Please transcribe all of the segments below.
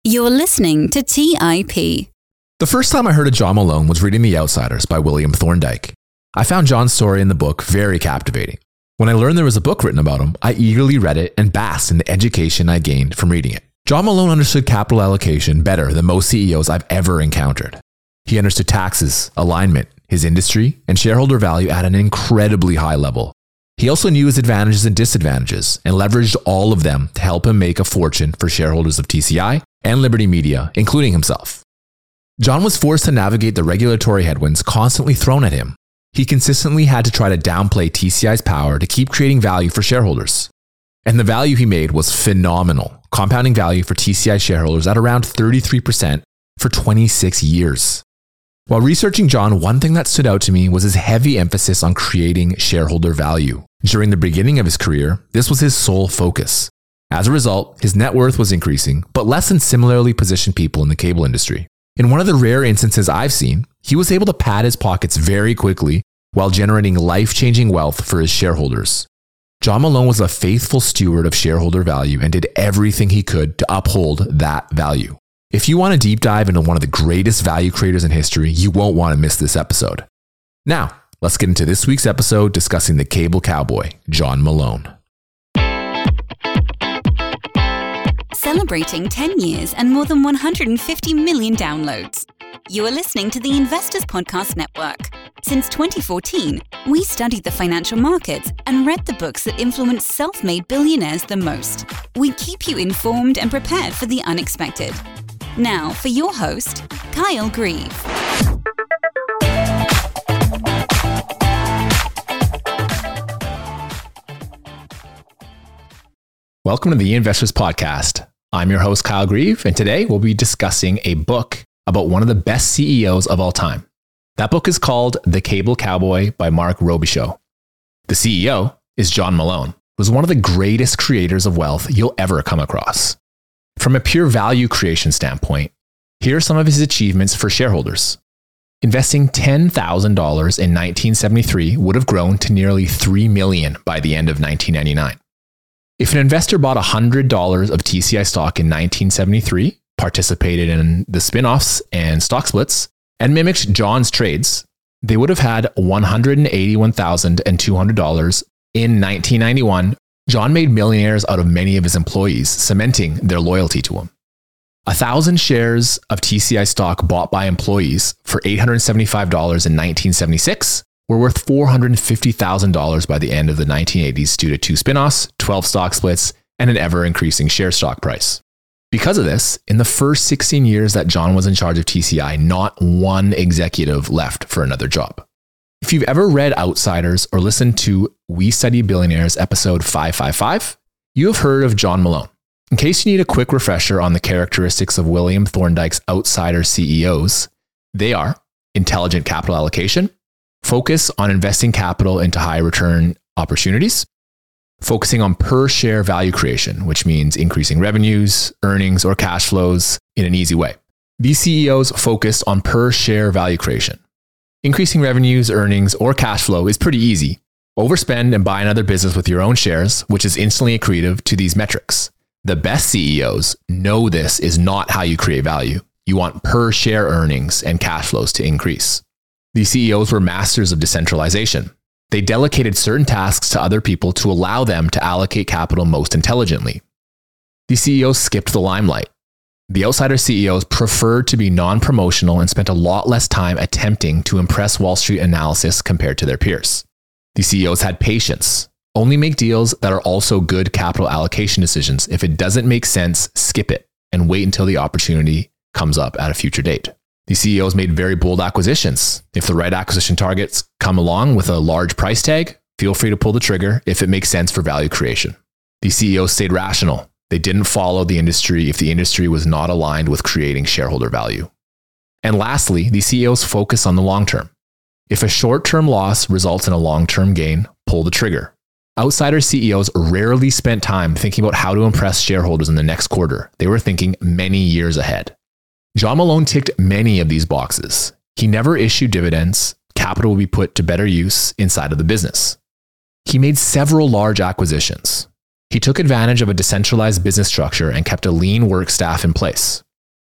You're listening to TIP. The first time I heard of John Malone was reading The Outsiders by William Thorndike. I found John's story in the book very captivating. When I learned there was a book written about him, I eagerly read it and basked in the education I gained from reading it. John Malone understood capital allocation better than most CEOs I've ever encountered. He understood taxes, alignment, his industry, and shareholder value at an incredibly high level. He also knew his advantages and disadvantages and leveraged all of them to help him make a fortune for shareholders of TCI and Liberty Media, including himself. John was forced to navigate the regulatory headwinds constantly thrown at him. He consistently had to try to downplay TCI's power to keep creating value for shareholders. And the value he made was phenomenal, compounding value for TCI shareholders at around 33% for 26 years. While researching John, one thing that stood out to me was his heavy emphasis on creating shareholder value. During the beginning of his career, this was his sole focus. As a result, his net worth was increasing, but less than similarly positioned people in the cable industry. In one of the rare instances I've seen, he was able to pad his pockets very quickly while generating life-changing wealth for his shareholders. John Malone was a faithful steward of shareholder value and did everything he could to uphold that value. If you want a deep dive into one of the greatest value creators in history, you won't want to miss this episode. Now, let's get into this week's episode discussing the cable cowboy, John Malone. Celebrating 10 years and more than 150 million downloads. You are listening to the Investors Podcast Network. Since 2014, we studied the financial markets and read the books that influence self-made billionaires the most. We keep you informed and prepared for the unexpected. Now, for your host, Kyle Grieve. Welcome to the Investors Podcast. I'm your host, Kyle Grieve, and today we'll be discussing a book about one of the best CEOs of all time. That book is called The Cable Cowboy by Mark Robichaud. The CEO is John Malone, who was one of the greatest creators of wealth you'll ever come across. From a pure value creation standpoint, here are some of his achievements for shareholders. Investing $10,000 in 1973 would have grown to nearly $3 million by the end of 1999. If an investor bought $100 of TCI stock in 1973, participated in the spin-offs and stock splits, and mimicked John's trades, they would have had $181,200 in 1991. John made millionaires out of many of his employees, cementing their loyalty to him. 1,000 shares of TCI stock bought by employees for $875 in 1976 were worth $450,000 by the end of the 1980s due to 2 spinoffs, 12 stock splits, and an ever-increasing share stock price. Because of this, in the first 16 years that John was in charge of TCI, not one executive left for another job. If you've ever read Outsiders or listened to We Study Billionaires episode 555, you have heard of John Malone. In case you need a quick refresher on the characteristics of William Thorndike's outsider CEOs, they are intelligent capital allocation, focus on investing capital into high return opportunities, focusing on per share value creation, which means increasing revenues, earnings, or cash flows in an easy way. These CEOs focused on per share value creation. Increasing revenues, earnings, or cash flow is pretty easy. Overspend and buy another business with your own shares, which is instantly accretive to these metrics. The best CEOs know this is not how you create value. You want per share earnings and cash flows to increase. These CEOs were masters of decentralization. They delegated certain tasks to other people to allow them to allocate capital most intelligently. These CEOs skipped the limelight. The outsider CEOs preferred to be non-promotional and spent a lot less time attempting to impress Wall Street analysis compared to their peers. These CEOs had patience. Only make deals that are also good capital allocation decisions. If it doesn't make sense, skip it and wait until the opportunity comes up at a future date. These CEOs made very bold acquisitions. If the right acquisition targets come along with a large price tag, feel free to pull the trigger if it makes sense for value creation. These CEOs stayed rational. They didn't follow the industry if the industry was not aligned with creating shareholder value. And lastly, these CEOs focus on the long term. If a short-term loss results in a long-term gain, pull the trigger. Outsider CEOs rarely spent time thinking about how to impress shareholders in the next quarter. They were thinking many years ahead. John Malone ticked many of these boxes. He never issued dividends. Capital would be put to better use inside of the business. He made several large acquisitions. He took advantage of a decentralized business structure and kept a lean work staff in place.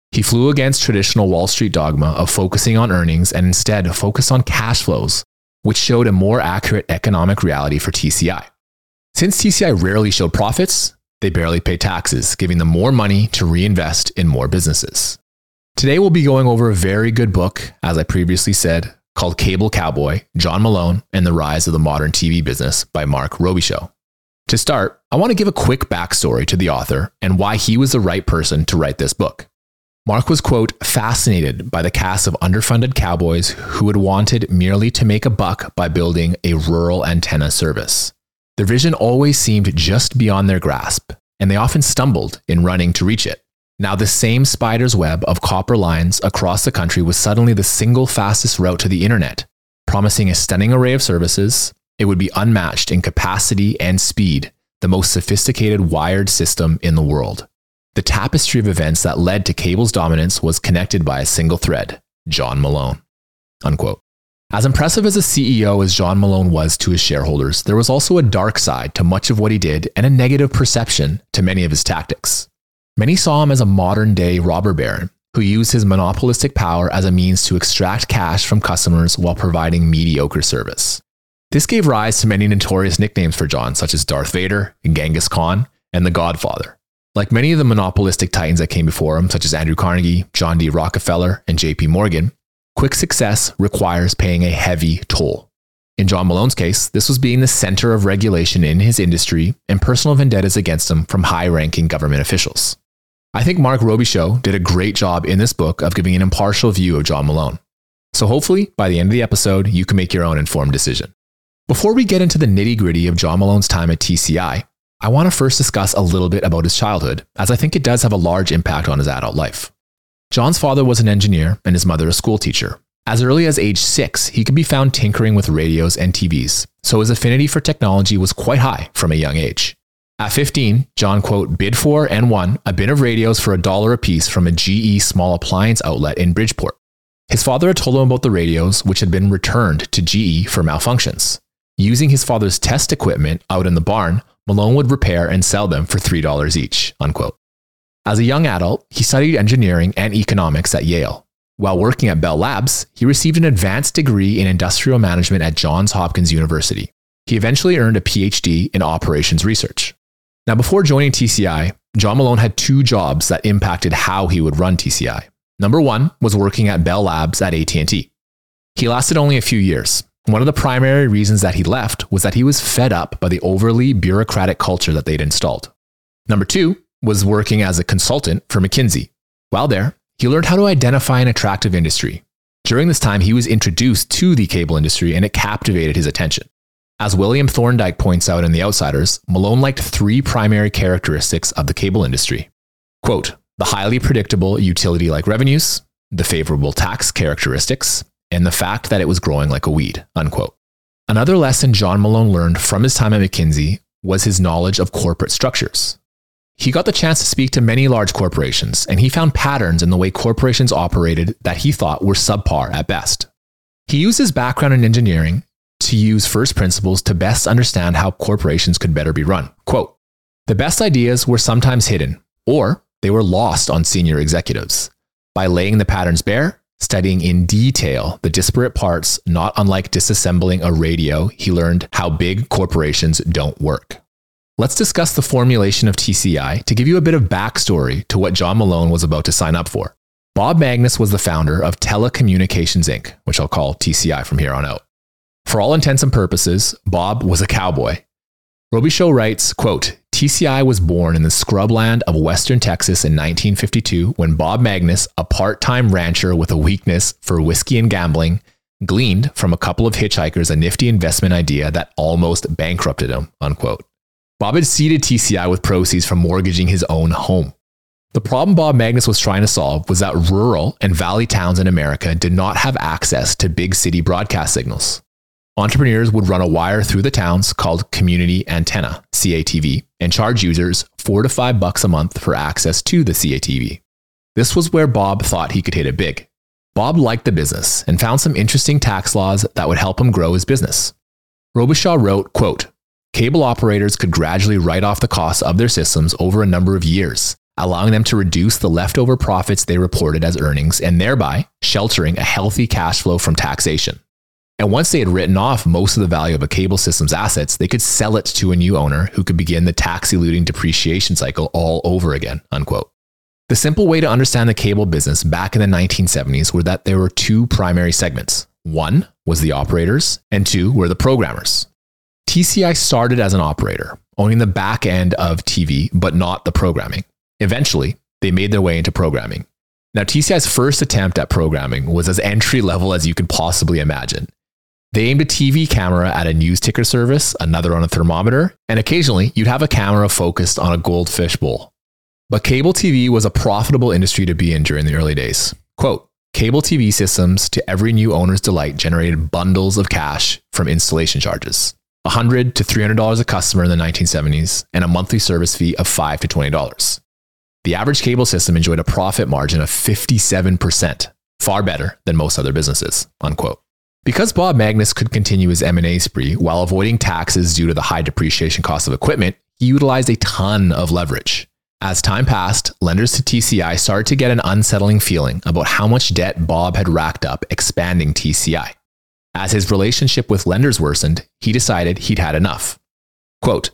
He flew against traditional Wall Street dogma of focusing on earnings and instead focused on cash flows, which showed a more accurate economic reality for TCI. Since TCI rarely showed profits, they barely paid taxes, giving them more money to reinvest in more businesses. Today, we'll be going over a very good book, as I previously said, called Cable Cowboy, John Malone and the Rise of the Modern TV Business by Mark Robichaud. To start, I want to give a quick backstory to the author and why he was the right person to write this book. Mark was, quote, fascinated by the cast of underfunded cowboys who had wanted merely to make a buck by building a rural antenna service. Their vision always seemed just beyond their grasp, and they often stumbled in running to reach it. Now, the same spider's web of copper lines across the country was suddenly the single fastest route to the internet, promising a stunning array of services. It would be unmatched in capacity and speed, the most sophisticated wired system in the world. The tapestry of events that led to cable's dominance was connected by a single thread, John Malone, unquote. As impressive as a CEO as John Malone was to his shareholders, there was also a dark side to much of what he did and a negative perception to many of his tactics. Many saw him as a modern-day robber baron who used his monopolistic power as a means to extract cash from customers while providing mediocre service. This gave rise to many notorious nicknames for John, such as Darth Vader, Genghis Khan, and the Godfather. Like many of the monopolistic titans that came before him, such as Andrew Carnegie, John D. Rockefeller, and J.P. Morgan, quick success requires paying a heavy toll. In John Malone's case, this was being the center of regulation in his industry and personal vendettas against him from high-ranking government officials. I think Mark Robichaud did a great job in this book of giving an impartial view of John Malone. So hopefully, by the end of the episode, you can make your own informed decision. Before we get into the nitty-gritty of John Malone's time at TCI, I want to first discuss a little bit about his childhood, as I think it does have a large impact on his adult life. John's father was an engineer and his mother a school teacher. As early as age 6, he could be found tinkering with radios and TVs, so his affinity for technology was quite high from a young age. At 15, John, quote, bid for and won a bin of radios for $1 a piece from a GE small appliance outlet in Bridgeport. His father had told him about the radios, which had been returned to GE for malfunctions. Using his father's test equipment out in the barn, Malone would repair and sell them for $3 each, unquote. As a young adult, he studied engineering and economics at Yale. While working at Bell Labs, he received an advanced degree in industrial management at Johns Hopkins University. He eventually earned a PhD in operations research. Now, before joining TCI, John Malone had 2 jobs that impacted how he would run TCI. Number 1 was working at Bell Labs at AT&T. He lasted only a few years. One of the primary reasons that he left was that he was fed up by the overly bureaucratic culture that they'd installed. Number 2 was working as a consultant for McKinsey. While there, he learned how to identify an attractive industry. During this time, he was introduced to the cable industry and it captivated his attention. As William Thorndike points out in The Outsiders, Malone liked 3 primary characteristics of the cable industry. Quote, the highly predictable utility-like revenues, the favorable tax characteristics, and the fact that it was growing like a weed, unquote. Another lesson John Malone learned from his time at McKinsey was his knowledge of corporate structures. He got the chance to speak to many large corporations, and he found patterns in the way corporations operated that he thought were subpar at best. He used his background in engineering to use first principles to best understand how corporations could better be run. Quote, the best ideas were sometimes hidden, or they were lost on senior executives. By laying the patterns bare, studying in detail the disparate parts, not unlike disassembling a radio, he learned how big corporations don't work. Let's discuss the formulation of TCI to give you a bit of backstory to what John Malone was about to sign up for. Bob Magnus was the founder of Telecommunications Inc., which I'll call TCI from here on out. For all intents and purposes, Bob was a cowboy. Robichaud writes, quote, TCI was born in the scrubland of Western Texas in 1952 when Bob Magnus, a part-time rancher with a weakness for whiskey and gambling, gleaned from a couple of hitchhikers a nifty investment idea that almost bankrupted him, unquote. Bob had seeded TCI with proceeds from mortgaging his own home. The problem Bob Magnus was trying to solve was that rural and valley towns in America did not have access to big city broadcast signals. Entrepreneurs would run a wire through the towns called Community Antenna, CATV, and charge users $4 to $5 a month for access to the CATV. This was where Bob thought he could hit it big. Bob liked the business and found some interesting tax laws that would help him grow his business. Robichaud wrote, quote, cable operators could gradually write off the costs of their systems over a number of years, allowing them to reduce the leftover profits they reported as earnings and thereby sheltering a healthy cash flow from taxation. And once they had written off most of the value of a cable system's assets, they could sell it to a new owner who could begin the tax-eluding depreciation cycle all over again, unquote. The simple way to understand the cable business back in the 1970s were that there were two primary segments. One was the operators, and two were the programmers. TCI started as an operator, owning the back end of TV, but not the programming. Eventually, they made their way into programming. Now, TCI's first attempt at programming was as entry level as you could possibly imagine. They aimed a TV camera at a news ticker service, another on a thermometer, and occasionally you'd have a camera focused on a goldfish bowl. But cable TV was a profitable industry to be in during the early days. Quote, cable TV systems, to every new owner's delight, generated bundles of cash from installation charges. $100 to $300 a customer in the 1970s, and a monthly service fee of $5 to $20. The average cable system enjoyed a profit margin of 57%, far better than most other businesses, unquote. Because Bob Magnus could continue his M&A spree while avoiding taxes due to the high depreciation cost of equipment, he utilized a ton of leverage. As time passed, lenders to TCI started to get an unsettling feeling about how much debt Bob had racked up expanding TCI. As his relationship with lenders worsened, he decided he'd had enough. Quote,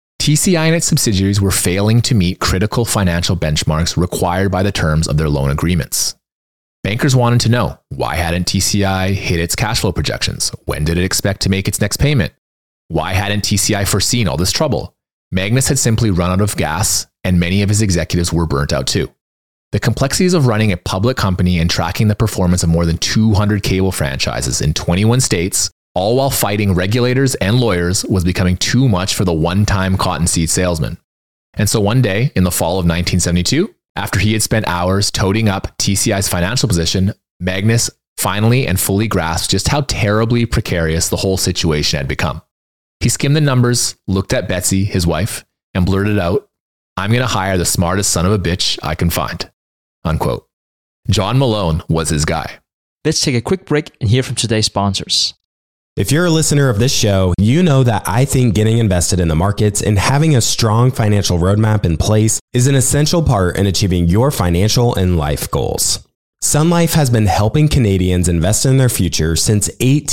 TCI and its subsidiaries were failing to meet critical financial benchmarks required by the terms of their loan agreements. Bankers wanted to know, why hadn't TCI hit its cash flow projections? When did it expect to make its next payment? Why hadn't TCI foreseen all this trouble? Magnus had simply run out of gas, and many of his executives were burnt out too. The complexities of running a public company and tracking the performance of more than 200 cable franchises in 21 states, all while fighting regulators and lawyers, was becoming too much for the one-time cottonseed salesman. And so one day, in the fall of 1972, after he had spent hours toting up TCI's financial position, Magnus finally and fully grasped just how terribly precarious the whole situation had become. He skimmed the numbers, looked at Betsy, his wife, and blurted out, "I'm going to hire the smartest son of a bitch I can find," unquote. John Malone was his guy. Let's take a quick break and hear from today's sponsors. If you're a listener of this show, you know that I think getting invested in the markets and having a strong financial roadmap in place is an essential part in achieving your financial and life goals. Sun Life has been helping Canadians invest in their future since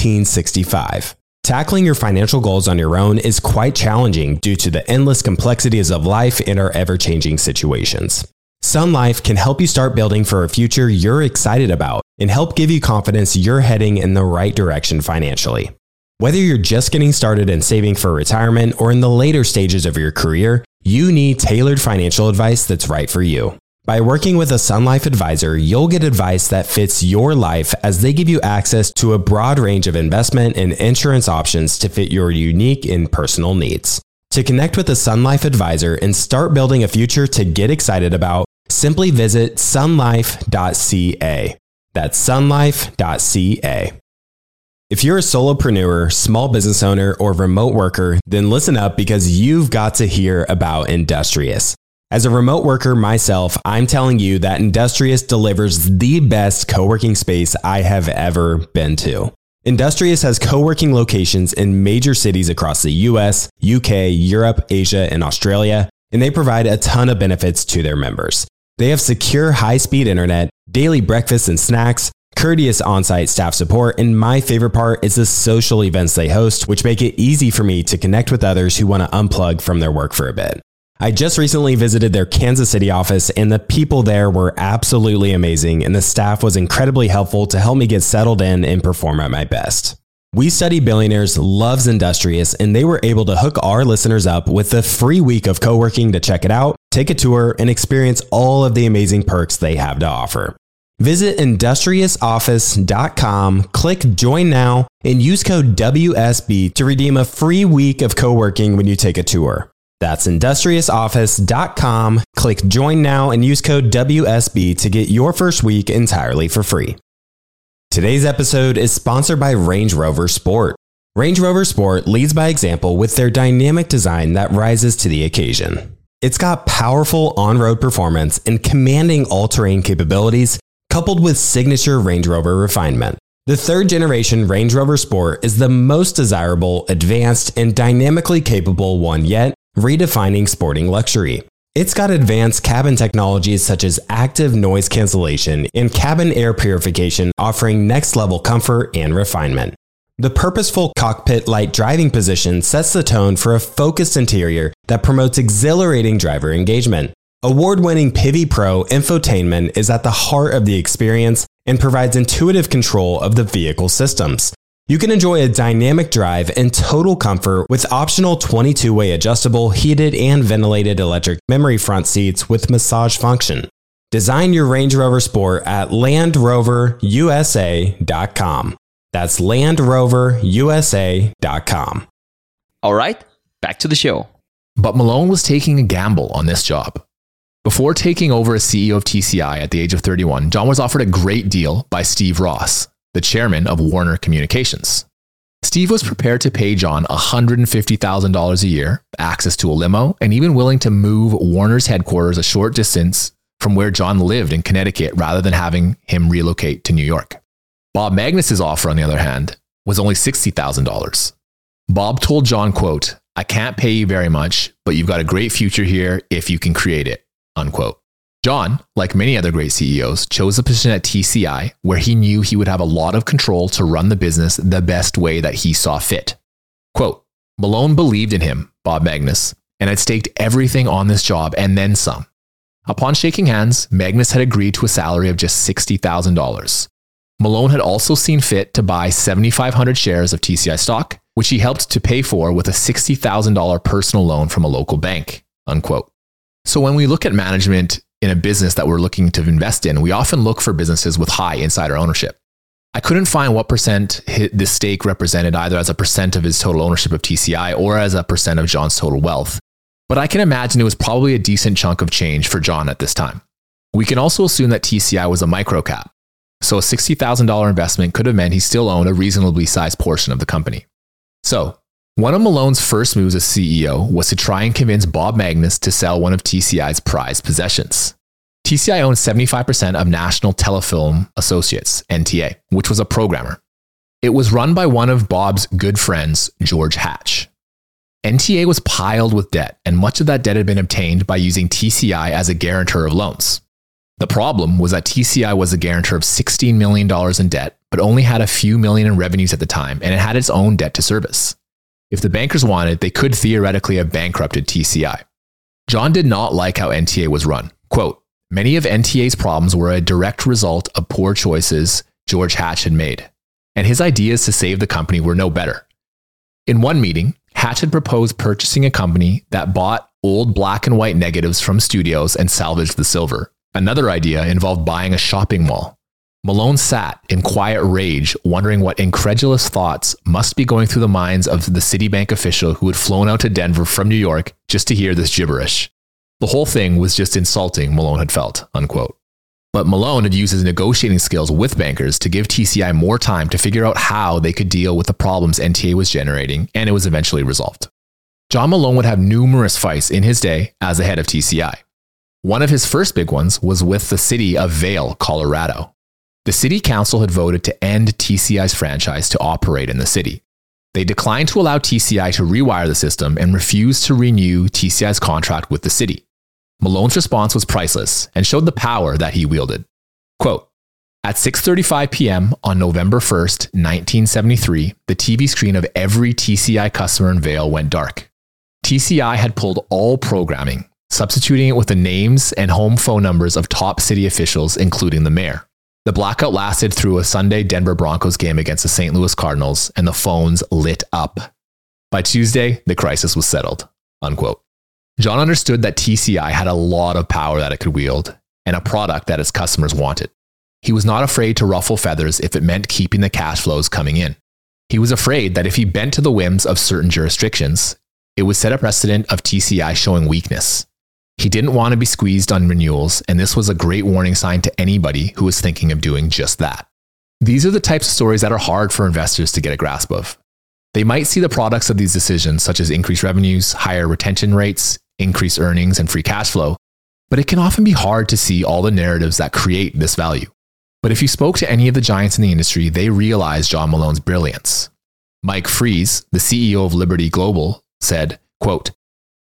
1865. Tackling your financial goals on your own is quite challenging due to the endless complexities of life and our ever-changing situations. Sun Life can help you start building for a future you're excited about and help give you confidence you're heading in the right direction financially. Whether you're just getting started and saving for retirement or in the later stages of your career, you need tailored financial advice that's right for you. By working with a Sun Life advisor, you'll get advice that fits your life as they give you access to a broad range of investment and insurance options to fit your unique and personal needs. To connect with a Sun Life advisor and start building a future to get excited about, simply visit sunlife.ca. That's sunlife.ca. If you're a solopreneur, small business owner, or remote worker, then listen up because you've got to hear about Industrious. As a remote worker myself, I'm telling you that Industrious delivers the best co-working space I have ever been to. Industrious has co-working locations in major cities across the US, UK, Europe, Asia, and Australia, and they provide a ton of benefits to their members. They have secure high-speed internet, daily breakfasts and snacks, courteous on-site staff support, and my favorite part is the social events they host, which make it easy for me to connect with others who want to unplug from their work for a bit. I just recently visited their Kansas City office, and the people there were absolutely amazing, and the staff was incredibly helpful to help me get settled in and perform at my best. We Study Billionaires loves Industrious, and they were able to hook our listeners up with a free week of co-working to check it out, take a tour, and experience all of the amazing perks they have to offer. Visit industriousoffice.com, click Join Now, and use code WSB to redeem a free week of co-working when you take a tour. That's industriousoffice.com, click Join Now, and use code WSB to get your first week entirely for free. Today's episode is sponsored by Range Rover Sport. Range Rover Sport leads by example with their dynamic design that rises to the occasion. It's got powerful on-road performance and commanding all-terrain capabilities, coupled with signature Range Rover refinement. The third generation Range Rover Sport is the most desirable, advanced, and dynamically capable one yet, redefining sporting luxury. It's got advanced cabin technologies such as active noise cancellation and cabin air purification, offering next-level comfort and refinement. The purposeful cockpit-like driving position sets the tone for a focused interior that promotes exhilarating driver engagement. Award-winning Pivi Pro infotainment is at the heart of the experience and provides intuitive control of the vehicle systems. You can enjoy a dynamic drive and total comfort with optional 22-way adjustable, heated and ventilated electric memory front seats with massage function. Design your Range Rover Sport at LandRoverUSA.com. That's LandRoverUSA.com. All right, back to the show. But Malone was taking a gamble on this job. Before taking over as CEO of TCI at the age of 31, John was offered a great deal by Steve Ross, the chairman of Warner Communications. Steve was prepared to pay John $150,000 a year, access to a limo, and even willing to move Warner's headquarters a short distance from where John lived in Connecticut rather than having him relocate to New York. Bob Magnus's offer, on the other hand, was only $60,000. Bob told John, quote, "I can't pay you very much, but you've got a great future here if you can create it," unquote. John, like many other great CEOs, chose a position at TCI where he knew he would have a lot of control to run the business the best way that he saw fit. Quote, "Malone believed in him, Bob Magnus, and had staked everything on this job and then some." Upon shaking hands, Magnus had agreed to a salary of just $60,000. Malone had also seen fit to buy 7,500 shares of TCI stock, which he helped to pay for with a $60,000 personal loan from a local bank, unquote. So when we look at management in a business that we're looking to invest in, we often look for businesses with high insider ownership. I couldn't find what percent this stake represented either as a percent of his total ownership of TCI or as a percent of John's total wealth, but I can imagine it was probably a decent chunk of change for John at this time. We can also assume that TCI was a microcap, so a $60,000 investment could have meant he still owned a reasonably sized portion of the company. So, one of Malone's first moves as CEO was to try and convince Bob Magnus to sell one of TCI's prized possessions. TCI owned 75% of National Telefilm Associates, NTA, which was a programmer. It was run by one of Bob's good friends, George Hatch. NTA was piled with debt, and much of that debt had been obtained by using TCI as a guarantor of loans. The problem was that TCI was a guarantor of $16 million in debt, but only had a few million in revenues at the time, and it had its own debt to service. If the bankers wanted, they could theoretically have bankrupted TCI. John did not like how NTA was run. Quote, "Many of NTA's problems were a direct result of poor choices George Hatch had made, and his ideas to save the company were no better." In one meeting, Hatch had proposed purchasing a company that bought old black and white negatives from studios and salvaged the silver. Another idea involved buying a shopping mall. Malone sat in quiet rage, wondering what incredulous thoughts must be going through the minds of the Citibank official who had flown out to Denver from New York just to hear this gibberish. The whole thing was just insulting, Malone had felt, unquote. But Malone had used his negotiating skills with bankers to give TCI more time to figure out how they could deal with the problems NTA was generating, and it was eventually resolved. John Malone would have numerous fights in his day as the head of TCI. One of his first big ones was with the city of Vail, Colorado. The city council had voted to end TCI's franchise to operate in the city. They declined to allow TCI to rewire the system and refused to renew TCI's contract with the city. Malone's response was priceless and showed the power that he wielded. Quote, "At 6:35 p.m. on November 1st, 1973, the TV screen of every TCI customer in Vail went dark. TCI had pulled all programming, substituting it with the names and home phone numbers of top city officials, including the mayor. The blackout lasted through a Sunday Denver Broncos game against the St. Louis Cardinals, and the phones lit up. By Tuesday, the crisis was settled," unquote. John understood that TCI had a lot of power that it could wield and a product that its customers wanted. He was not afraid to ruffle feathers if it meant keeping the cash flows coming in. He was afraid that if he bent to the whims of certain jurisdictions, it would set a precedent of TCI showing weakness. He didn't want to be squeezed on renewals, and this was a great warning sign to anybody who was thinking of doing just that. These are the types of stories that are hard for investors to get a grasp of. They might see the products of these decisions, such as increased revenues, higher retention rates, increased earnings, and free cash flow, but it can often be hard to see all the narratives that create this value. But if you spoke to any of the giants in the industry, they realized John Malone's brilliance. Mike Fries, the CEO of Liberty Global, said, quote,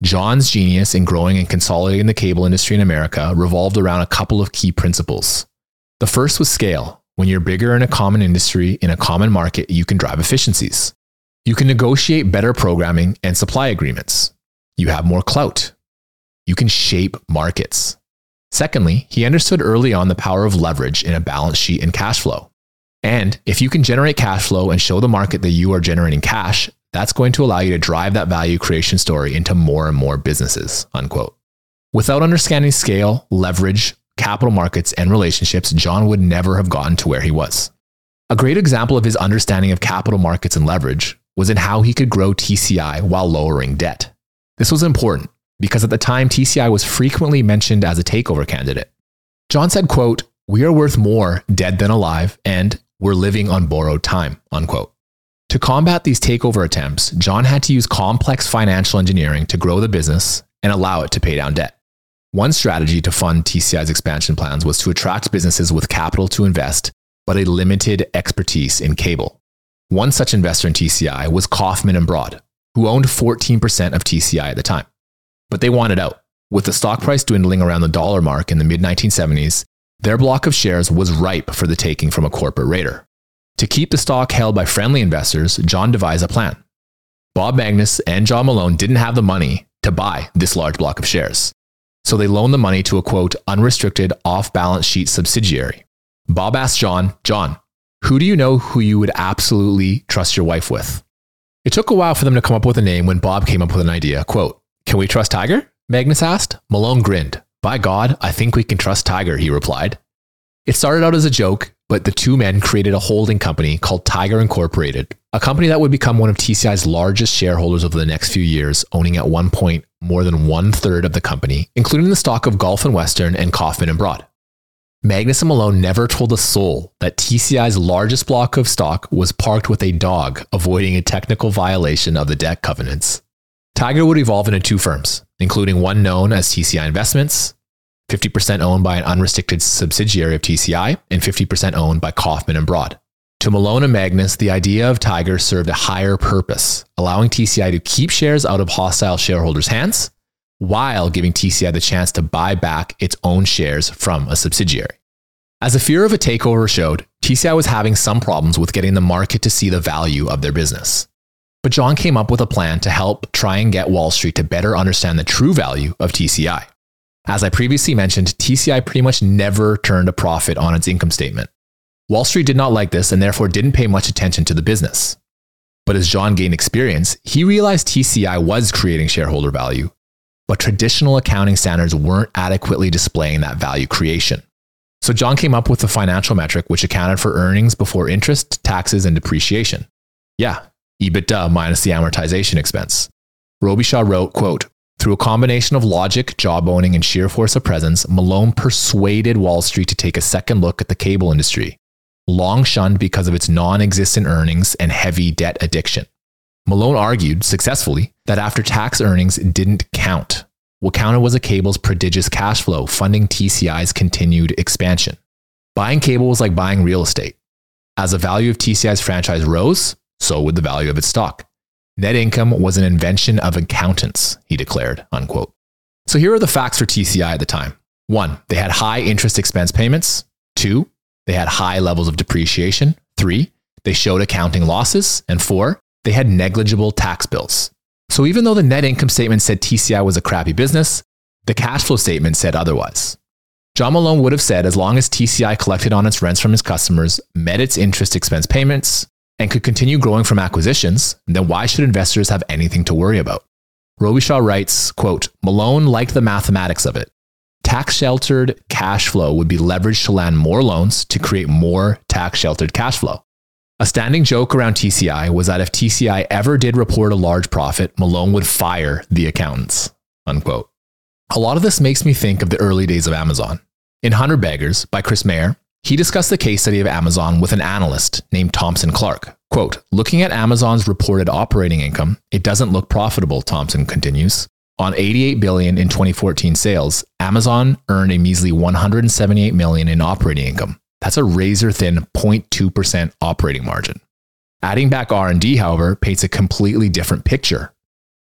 John's genius in growing and consolidating the cable industry in America revolved around a couple of key principles. The first was scale. When you're bigger in a common industry, in a common market, you can drive efficiencies. You can negotiate better programming and supply agreements. You have more clout. You can shape markets. Secondly, he understood early on the power of leverage in a balance sheet and cash flow. And if you can generate cash flow and show the market that you are generating cash, that's going to allow you to drive that value creation story into more and more businesses, unquote. Without understanding scale, leverage, capital markets, and relationships, John would never have gotten to where he was. A great example of his understanding of capital markets and leverage was in how he could grow TCI while lowering debt. This was important because at the time, TCI was frequently mentioned as a takeover candidate. John said, quote, "We are worth more dead than alive, and we're living on borrowed time," unquote. To combat these takeover attempts, John had to use complex financial engineering to grow the business and allow it to pay down debt. One strategy to fund TCI's expansion plans was to attract businesses with capital to invest, but a limited expertise in cable. One such investor in TCI was Kaufman & Broad, who owned 14% of TCI at the time. But they wanted out. With the stock price dwindling around the dollar mark in the mid-1970s, their block of shares was ripe for the taking from a corporate raider. To keep the stock held by friendly investors, John devised a plan. Bob Magnus and John Malone didn't have the money to buy this large block of shares. So they loaned the money to a, quote, unrestricted off-balance sheet subsidiary. Bob asked John, who do you know who you would absolutely trust your wife with? It took a while for them to come up with a name when Bob came up with an idea. Quote, "Can we trust Tiger?" Magnus asked. Malone grinned. "By God, I think we can trust Tiger," he replied. It started out as a joke, but the two men created a holding company called Tiger Incorporated, a company that would become one of TCI's largest shareholders over the next few years, owning at one point more than 1/3 of the company, including the stock of Gulf and Western and Kaufman & Broad. Magnus and Malone never told a soul that TCI's largest block of stock was parked with a dog, avoiding a technical violation of the debt covenants. Tiger would evolve into two firms, including one known as TCI Investments, 50% owned by an unrestricted subsidiary of TCI, and 50% owned by Kaufman & Broad. To Malone and Magnus, the idea of Tiger served a higher purpose, allowing TCI to keep shares out of hostile shareholders' hands, while giving TCI the chance to buy back its own shares from a subsidiary. As the fear of a takeover showed, TCI was having some problems with getting the market to see the value of their business. But John came up with a plan to help try and get Wall Street to better understand the true value of TCI. As I previously mentioned, TCI pretty much never turned a profit on its income statement. Wall Street did not like this and therefore didn't pay much attention to the business. But as John gained experience, he realized TCI was creating shareholder value, but traditional accounting standards weren't adequately displaying that value creation. So John came up with a financial metric which accounted for earnings before interest, taxes, and depreciation. Yeah, EBITDA minus the amortization expense. Robichaud wrote, quote, "Through a combination of logic, job owning, and sheer force of presence, Malone persuaded Wall Street to take a second look at the cable industry, long shunned because of its non-existent earnings and heavy debt addiction. Malone argued, successfully, that after-tax earnings didn't count. What counted was a cable's prodigious cash flow, funding TCI's continued expansion. Buying cable was like buying real estate. As the value of TCI's franchise rose, so would the value of its stock. Net income was an invention of accountants," he declared, unquote. So here are the facts for TCI at the time. 1, they had high interest expense payments. 2, they had high levels of depreciation. 3, they showed accounting losses. And 4, they had negligible tax bills. So even though the net income statement said TCI was a crappy business, the cash flow statement said otherwise. John Malone would have said as long as TCI collected on its rents from its customers, met its interest expense payments, and could continue growing from acquisitions, then why should investors have anything to worry about? Robichaud writes, quote, "Malone liked the mathematics of it. Tax-sheltered cash flow would be leveraged to land more loans to create more tax-sheltered cash flow. A standing joke around TCI was that if TCI ever did report a large profit, Malone would fire the accountants," unquote. A lot of this makes me think of the early days of Amazon. In 100 Baggers by Chris Mayer, he discussed the case study of Amazon with an analyst named Thompson Clark. Quote, "Looking at Amazon's reported operating income, it doesn't look profitable," Thompson continues. "On $88 billion in 2014 sales, Amazon earned a measly $178 million in operating income. That's a razor-thin 0.2% operating margin. Adding back R&D, however, paints a completely different picture.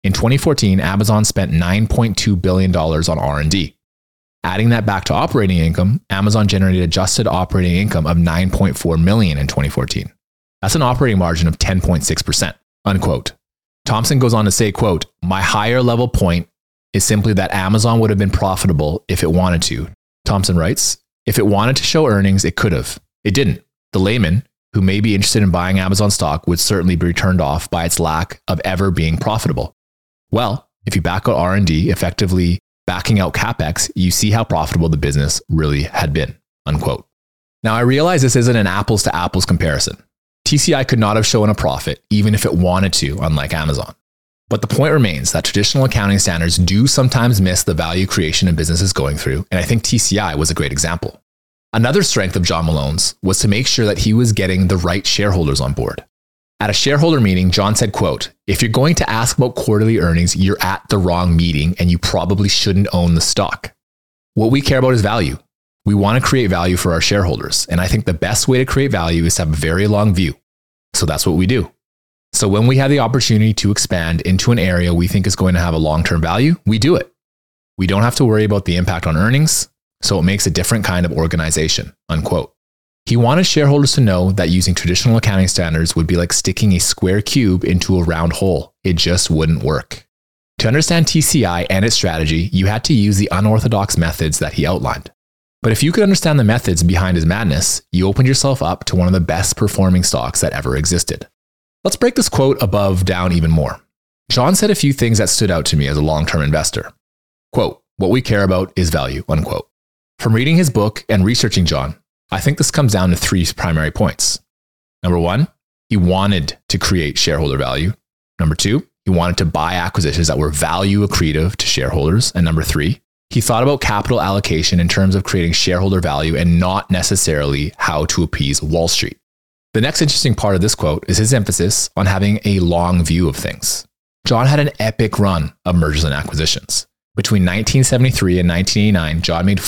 In 2014, Amazon spent $9.2 billion on R&D. Adding that back to operating income, Amazon generated adjusted operating income of $9.4 million in 2014. That's an operating margin of 10.6%, unquote. Thompson goes on to say, quote, "My higher level point is simply that Amazon would have been profitable if it wanted to." Thompson writes, "If it wanted to show earnings, it could have. It didn't. The layman who may be interested in buying Amazon stock would certainly be turned off by its lack of ever being profitable. Well, if you back out R&D, effectively backing out CapEx, you see how profitable the business really had been," unquote. Now, I realize this isn't an apples to apples comparison. TCI could not have shown a profit even if it wanted to, unlike Amazon. But the point remains that traditional accounting standards do sometimes miss the value creation a business is going through, and I think TCI was a great example. Another strength of John Malone's was to make sure that he was getting the right shareholders on board. At a shareholder meeting, John said, quote, "If you're going to ask about quarterly earnings, you're at the wrong meeting and you probably shouldn't own the stock. What we care about is value. We want to create value for our shareholders. And I think the best way to create value is to have a very long view. So that's what we do. So when we have the opportunity to expand into an area we think is going to have a long-term value, we do it. We don't have to worry about the impact on earnings. So it makes a different kind of organization," unquote. He wanted shareholders to know that using traditional accounting standards would be like sticking a square cube into a round hole. It just wouldn't work. To understand TCI and its strategy, you had to use the unorthodox methods that he outlined. But if you could understand the methods behind his madness, you opened yourself up to one of the best performing stocks that ever existed. Let's break this quote above down even more. John said a few things that stood out to me as a long-term investor. Quote, "What we care about is value," unquote. From reading his book and researching John, I think this comes down to three primary points. Number one, he wanted to create shareholder value. Number two, he wanted to buy acquisitions that were value accretive to shareholders. And number three, he thought about capital allocation in terms of creating shareholder value and not necessarily how to appease Wall Street. The next interesting part of this quote is his emphasis on having a long view of things. John had an epic run of mergers and acquisitions. Between 1973 and 1989, John made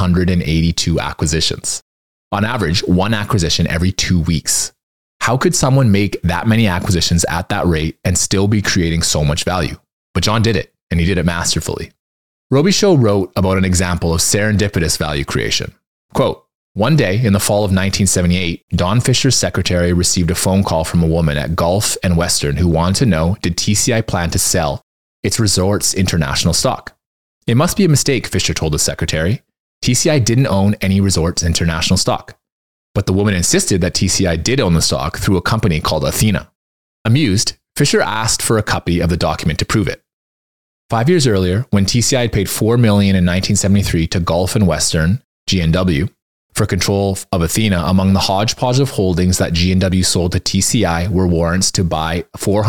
482 acquisitions. On average, one acquisition every 2 weeks. How could someone make that many acquisitions at that rate and still be creating so much value? But John did it, and he did it masterfully. Robichaud wrote about an example of serendipitous value creation. Quote, "One day in the fall of 1978, Don Fisher's secretary received a phone call from a woman at Gulf and Western who wanted to know, did TCI plan to sell its Resorts International stock? It must be a mistake, Fisher told the secretary. TCI didn't own any Resorts International stock. But the woman insisted that TCI did own the stock through a company called Athena. Amused, Fisher asked for a copy of the document to prove it. 5 years earlier, when TCI had paid $4 million in 1973 to Gulf and Western, G&W, for control of Athena, among the hodgepodge of holdings that G&W sold to TCI were warrants to buy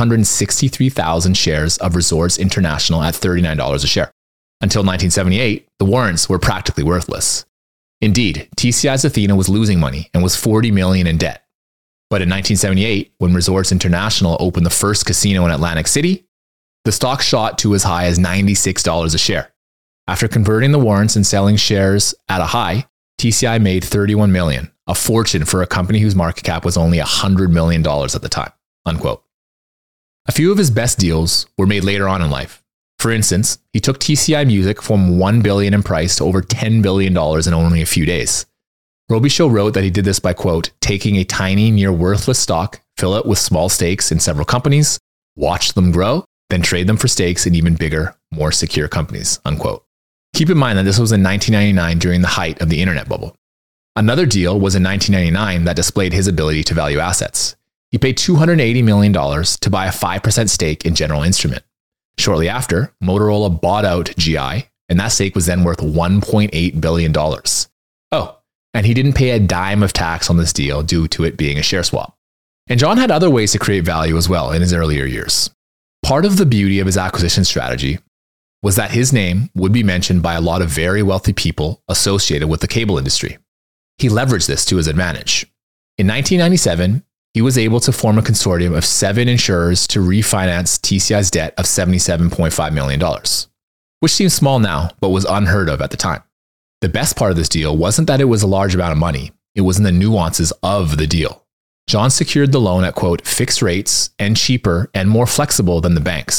463,000 shares of Resorts International at $39 a share. Until 1978, the warrants were practically worthless. Indeed, TCI's Athena was losing money and was $40 million in debt. But in 1978, when Resorts International opened the first casino in Atlantic City, the stock shot to as high as $96 a share. After converting the warrants and selling shares at a high, TCI made $31 million, a fortune for a company whose market cap was only $100 million at the time, unquote. A few of his best deals were made later on in life. For instance, he took TCI Music from $1 billion in price to over $10 billion in only a few days. Robichaud wrote that he did this by, quote, "taking a tiny, near worthless stock, fill it with small stakes in several companies, watch them grow, then trade them for stakes in even bigger, more secure companies," unquote. Keep in mind that this was in 1999 during the height of the internet bubble. Another deal was in 1999 that displayed his ability to value assets. He paid $280 million to buy a 5% stake in General Instrument. Shortly after, Motorola bought out GI, and that stake was then worth $1.8 billion. Oh, and he didn't pay a dime of tax on this deal due to it being a share swap. And John had other ways to create value as well in his earlier years. Part of the beauty of his acquisition strategy was that his name would be mentioned by a lot of very wealthy people associated with the cable industry. He leveraged this to his advantage. In 1997, he was able to form a consortium of 7 insurers to refinance TCI's debt of $77.5 million, which seems small now, but was unheard of at the time. The best part of this deal wasn't that it was a large amount of money. It was in the nuances of the deal. John secured the loan at, quote, "fixed rates and cheaper and more flexible than the banks.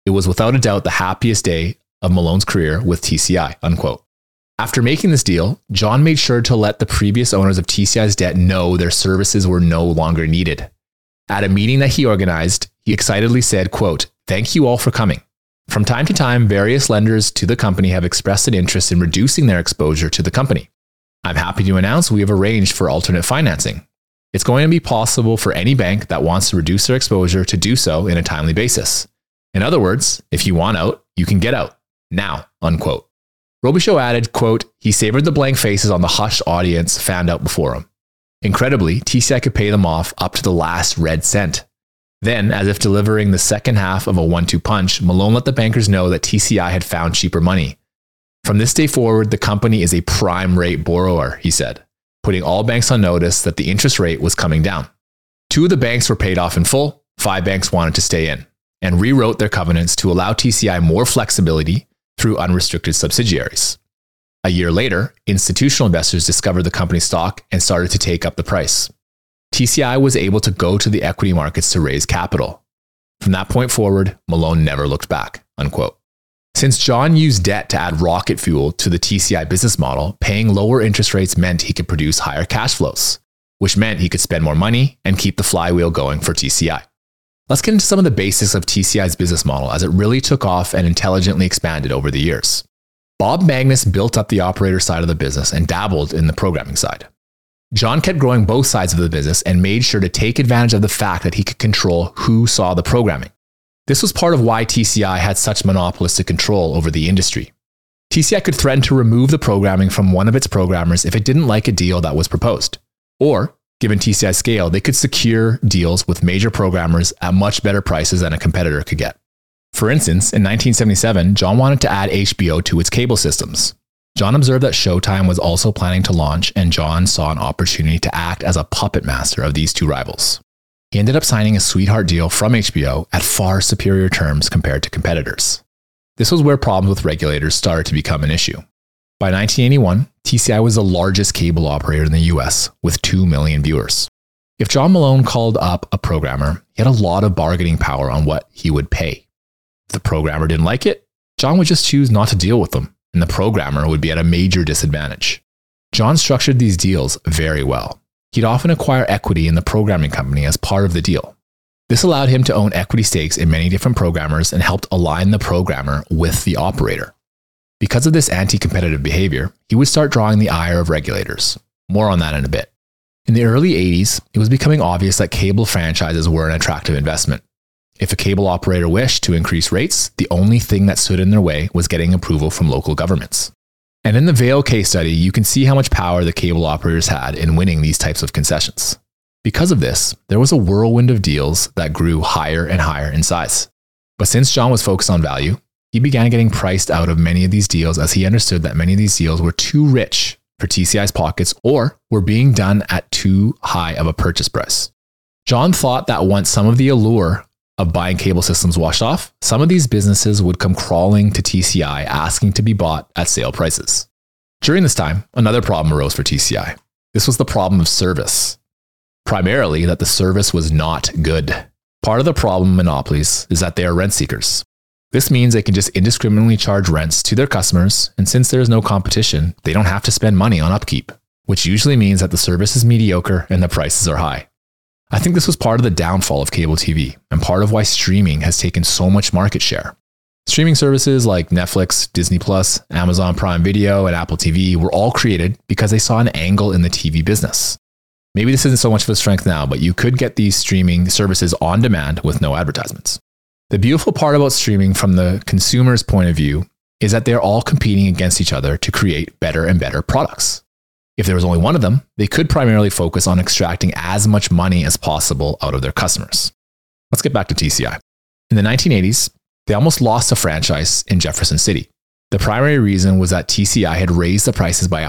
It was without a doubt the happiest day of Malone's career with TCI, unquote. After making this deal, John made sure to let the previous owners of TCI's debt know their services were no longer needed. At a meeting that he organized, he excitedly said, quote, "Thank you all for coming. From time to time, various lenders to the company have expressed an interest in reducing their exposure to the company. I'm happy to announce we have arranged for alternate financing. It's going to be possible for any bank that wants to reduce their exposure to do so in a timely basis. In other words, if you want out, you can get out. Now," unquote. Robichaud added, quote, "He savored the blank faces on the hushed audience fanned out before him. Incredibly, TCI could pay them off up to the last red cent. Then, as if delivering the second half of a 1-2 punch, Malone let the bankers know that TCI had found cheaper money. From this day forward, the company is a prime rate borrower," he said, putting all banks on notice that the interest rate was coming down. 2 of the banks were paid off in full, 5 banks wanted to stay in, and rewrote their covenants to allow TCI more flexibility through unrestricted subsidiaries. A year later, institutional investors discovered the company's stock and started to take up the price. TCI was able to go to the equity markets to raise capital. From that point forward, Malone never looked back, unquote. Since John used debt to add rocket fuel to the TCI business model, paying lower interest rates meant he could produce higher cash flows, which meant he could spend more money and keep the flywheel going for TCI. Let's get into some of the basics of TCI's business model as it really took off and intelligently expanded over the years. Bob Magnus built up the operator side of the business and dabbled in the programming side. John kept growing both sides of the business and made sure to take advantage of the fact that he could control who saw the programming. This was part of why TCI had such monopolistic control over the industry. TCI could threaten to remove the programming from one of its programmers if it didn't like a deal that was proposed. Or, given TCI's scale, they could secure deals with major programmers at much better prices than a competitor could get. For instance, in 1977, John wanted to add HBO to its cable systems. John observed that Showtime was also planning to launch, and John saw an opportunity to act as a puppet master of these 2 rivals. He ended up signing a sweetheart deal from HBO at far superior terms compared to competitors. This was where problems with regulators started to become an issue. By 1981, TCI was the largest cable operator in the US with 2 million viewers. If John Malone called up a programmer, he had a lot of bargaining power on what he would pay. If the programmer didn't like it, John would just choose not to deal with them, and the programmer would be at a major disadvantage. John structured these deals very well. He'd often acquire equity in the programming company as part of the deal. This allowed him to own equity stakes in many different programmers and helped align the programmer with the operator. Because of this anti-competitive behavior, he would start drawing the ire of regulators. More on that in a bit. In the early 80s, it was becoming obvious that cable franchises were an attractive investment. If a cable operator wished to increase rates, the only thing that stood in their way was getting approval from local governments. And in the Vail case study, you can see how much power the cable operators had in winning these types of concessions. Because of this, there was a whirlwind of deals that grew higher and higher in size. But since John was focused on value, he began getting priced out of many of these deals as he understood that many of these deals were too rich for TCI's pockets or were being done at too high of a purchase price. John thought that once some of the allure of buying cable systems washed off, some of these businesses would come crawling to TCI asking to be bought at sale prices. During this time, another problem arose for TCI. This was the problem of service. Primarily that the service was not good. Part of the problem of monopolies is that they are rent seekers. This means they can just indiscriminately charge rents to their customers, and since there is no competition, they don't have to spend money on upkeep, which usually means that the service is mediocre and the prices are high. I think this was part of the downfall of cable TV and part of why streaming has taken so much market share. Streaming services like Netflix, Disney+, Amazon Prime Video, and Apple TV were all created because they saw an angle in the TV business. Maybe this isn't so much of a strength now, but you could get these streaming services on demand with no advertisements. The beautiful part about streaming from the consumer's point of view is that they're all competing against each other to create better and better products. If there was only one of them, they could primarily focus on extracting as much money as possible out of their customers. Let's get back to TCI. In the 1980s, they almost lost a franchise in Jefferson City. The primary reason was that TCI had raised the prices by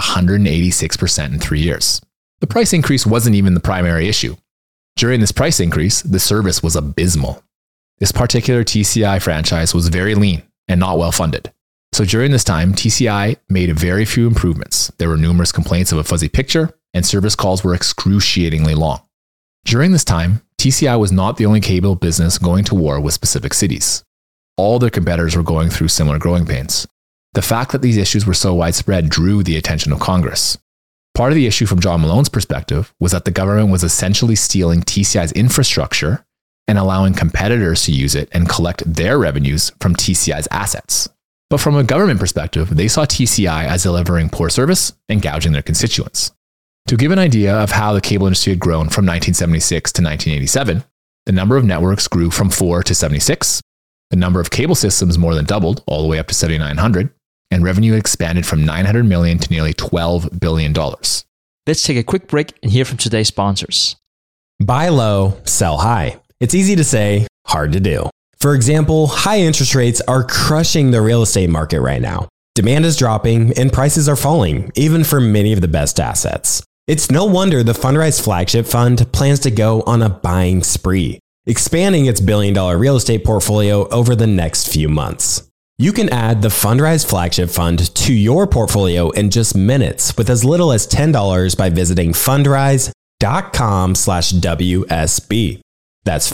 186% in 3 years. The price increase wasn't even the primary issue. During this price increase, the service was abysmal. This particular TCI franchise was very lean and not well funded. So during this time, TCI made very few improvements. There were numerous complaints of a fuzzy picture, and service calls were excruciatingly long. During this time, TCI was not the only cable business going to war with specific cities. all their competitors were going through similar growing pains. The fact that these issues were so widespread drew the attention of Congress. Part of the issue from John Malone's perspective was that the government was essentially stealing TCI's infrastructure and allowing competitors to use it and collect their revenues from TCI's assets. But from a government perspective, they saw TCI as delivering poor service and gouging their constituents. To give an idea of how the cable industry had grown from 1976 to 1987, the number of networks grew from 4 to 76, the number of cable systems more than doubled, all the way up to 7,900, and revenue expanded from $900 million to nearly $12 billion. Let's take a quick break and hear from today's sponsors. Buy low, sell high. It's easy to say, hard to do. For example, high interest rates are crushing the real estate market right now. Demand is dropping and prices are falling, even for many of the best assets. It's no wonder the Fundrise Flagship Fund plans to go on a buying spree, expanding its billion-dollar real estate portfolio over the next few months. You can add the Fundrise Flagship Fund to your portfolio in just minutes with as little as $10 by visiting fundrise.com/WSB. That's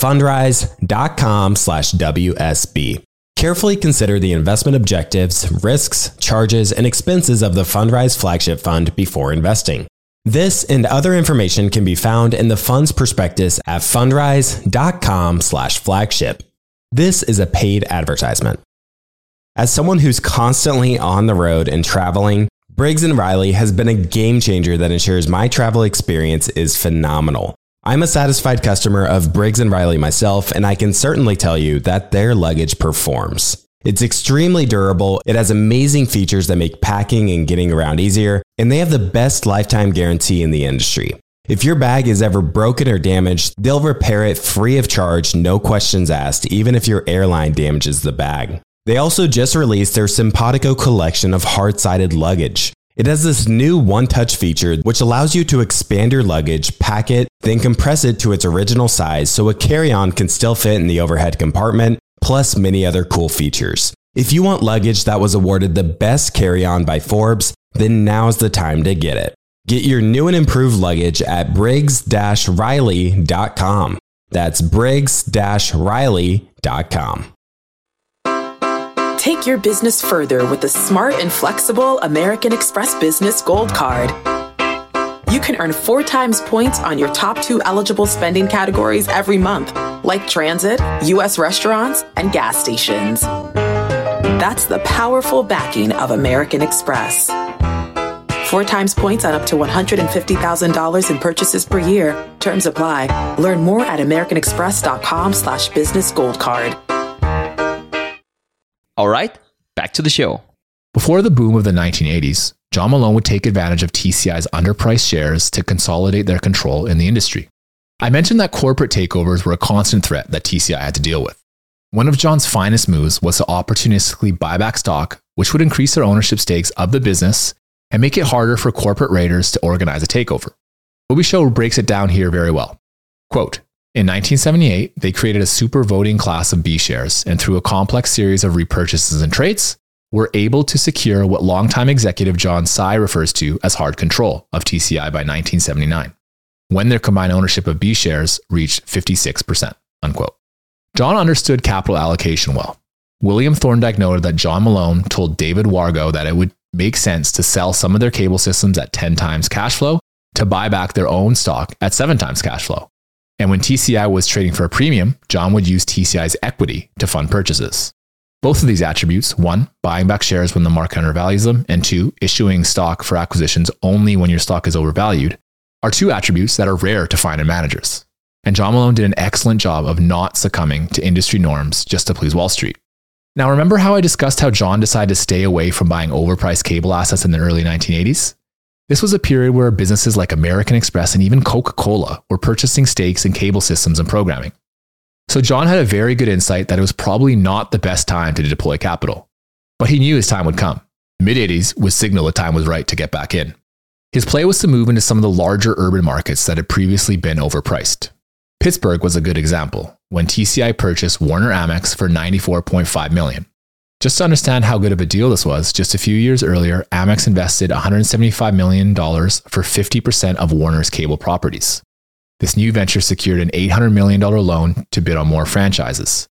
fundrise.com/WSB. Carefully consider the investment objectives, risks, charges, and expenses of the Fundrise Flagship Fund before investing. This and other information can be found in the fund's prospectus at fundrise.com/flagship. This is a paid advertisement. As someone who's constantly on the road and traveling, Briggs & Riley has been a game changer that ensures my travel experience is phenomenal. I'm a satisfied customer of Briggs & Riley myself, and I can certainly tell you that their luggage performs. It's extremely durable, it has amazing features that make packing and getting around easier, and they have the best lifetime guarantee in the industry. If your bag is ever broken or damaged, they'll repair it free of charge, no questions asked, even if your airline damages the bag. They also just released their Simpatico collection of hard-sided luggage. It has this new one-touch feature which allows you to expand your luggage, pack it, then compress it to its original size so a carry-on can still fit in the overhead compartment, plus many other cool features. If you want luggage that was awarded the best carry-on by Forbes, then now's the time to get it. Get your new and improved luggage at briggs-riley.com. That's briggs-riley.com. Take your business further with the smart and flexible American Express Business Gold Card. You can earn 4 times points on your top 2 eligible spending categories every month, like transit, U.S. restaurants, and gas stations. That's the powerful backing of American Express. 4 times points on up to $150,000 in purchases per year. Terms apply. Learn more at americanexpress.com/business gold card. All right, back to the show. Before the boom of the 1980s, John Malone would take advantage of TCI's underpriced shares to consolidate their control in the industry. I mentioned that corporate takeovers were a constant threat that TCI had to deal with. One of John's finest moves was to opportunistically buy back stock, which would increase their ownership stakes of the business and make it harder for corporate raiders to organize a takeover. What we show breaks it down here very well. Quote, in 1978, they created a super voting class of B shares, and through a complex series of repurchases and trades, were able to secure what longtime executive John Tsai refers to as hard control of TCI by 1979, when their combined ownership of B shares reached 56%, unquote. John understood capital allocation well. William Thorndike noted that John Malone told David Wargo that it would make sense to sell some of their cable systems at 10 times cash flow to buy back their own stock at 7 times cash flow. And when TCI was trading for a premium, John would use TCI's equity to fund purchases. Both of these attributes, 1, buying back shares when the market undervalues them, and 2, issuing stock for acquisitions only when your stock is overvalued, are 2 attributes that are rare to find in managers. And John Malone did an excellent job of not succumbing to industry norms just to please Wall Street. Now, remember how I discussed how John decided to stay away from buying overpriced cable assets in the early 1980s? This was a period where businesses like American Express and even Coca-Cola were purchasing stakes in cable systems and programming. So John had a very good insight that it was probably not the best time to deploy capital. But he knew his time would come. Mid-80s would signal the time was right to get back in. His play was to move into some of the larger urban markets that had previously been overpriced. Pittsburgh was a good example, when TCI purchased Warner Amex for $94.5 million. Just to understand how good of a deal this was, just a few years earlier, Amex invested $175 million for 50% of Warner's cable properties. This new venture secured an $800 million loan to bid on more franchises.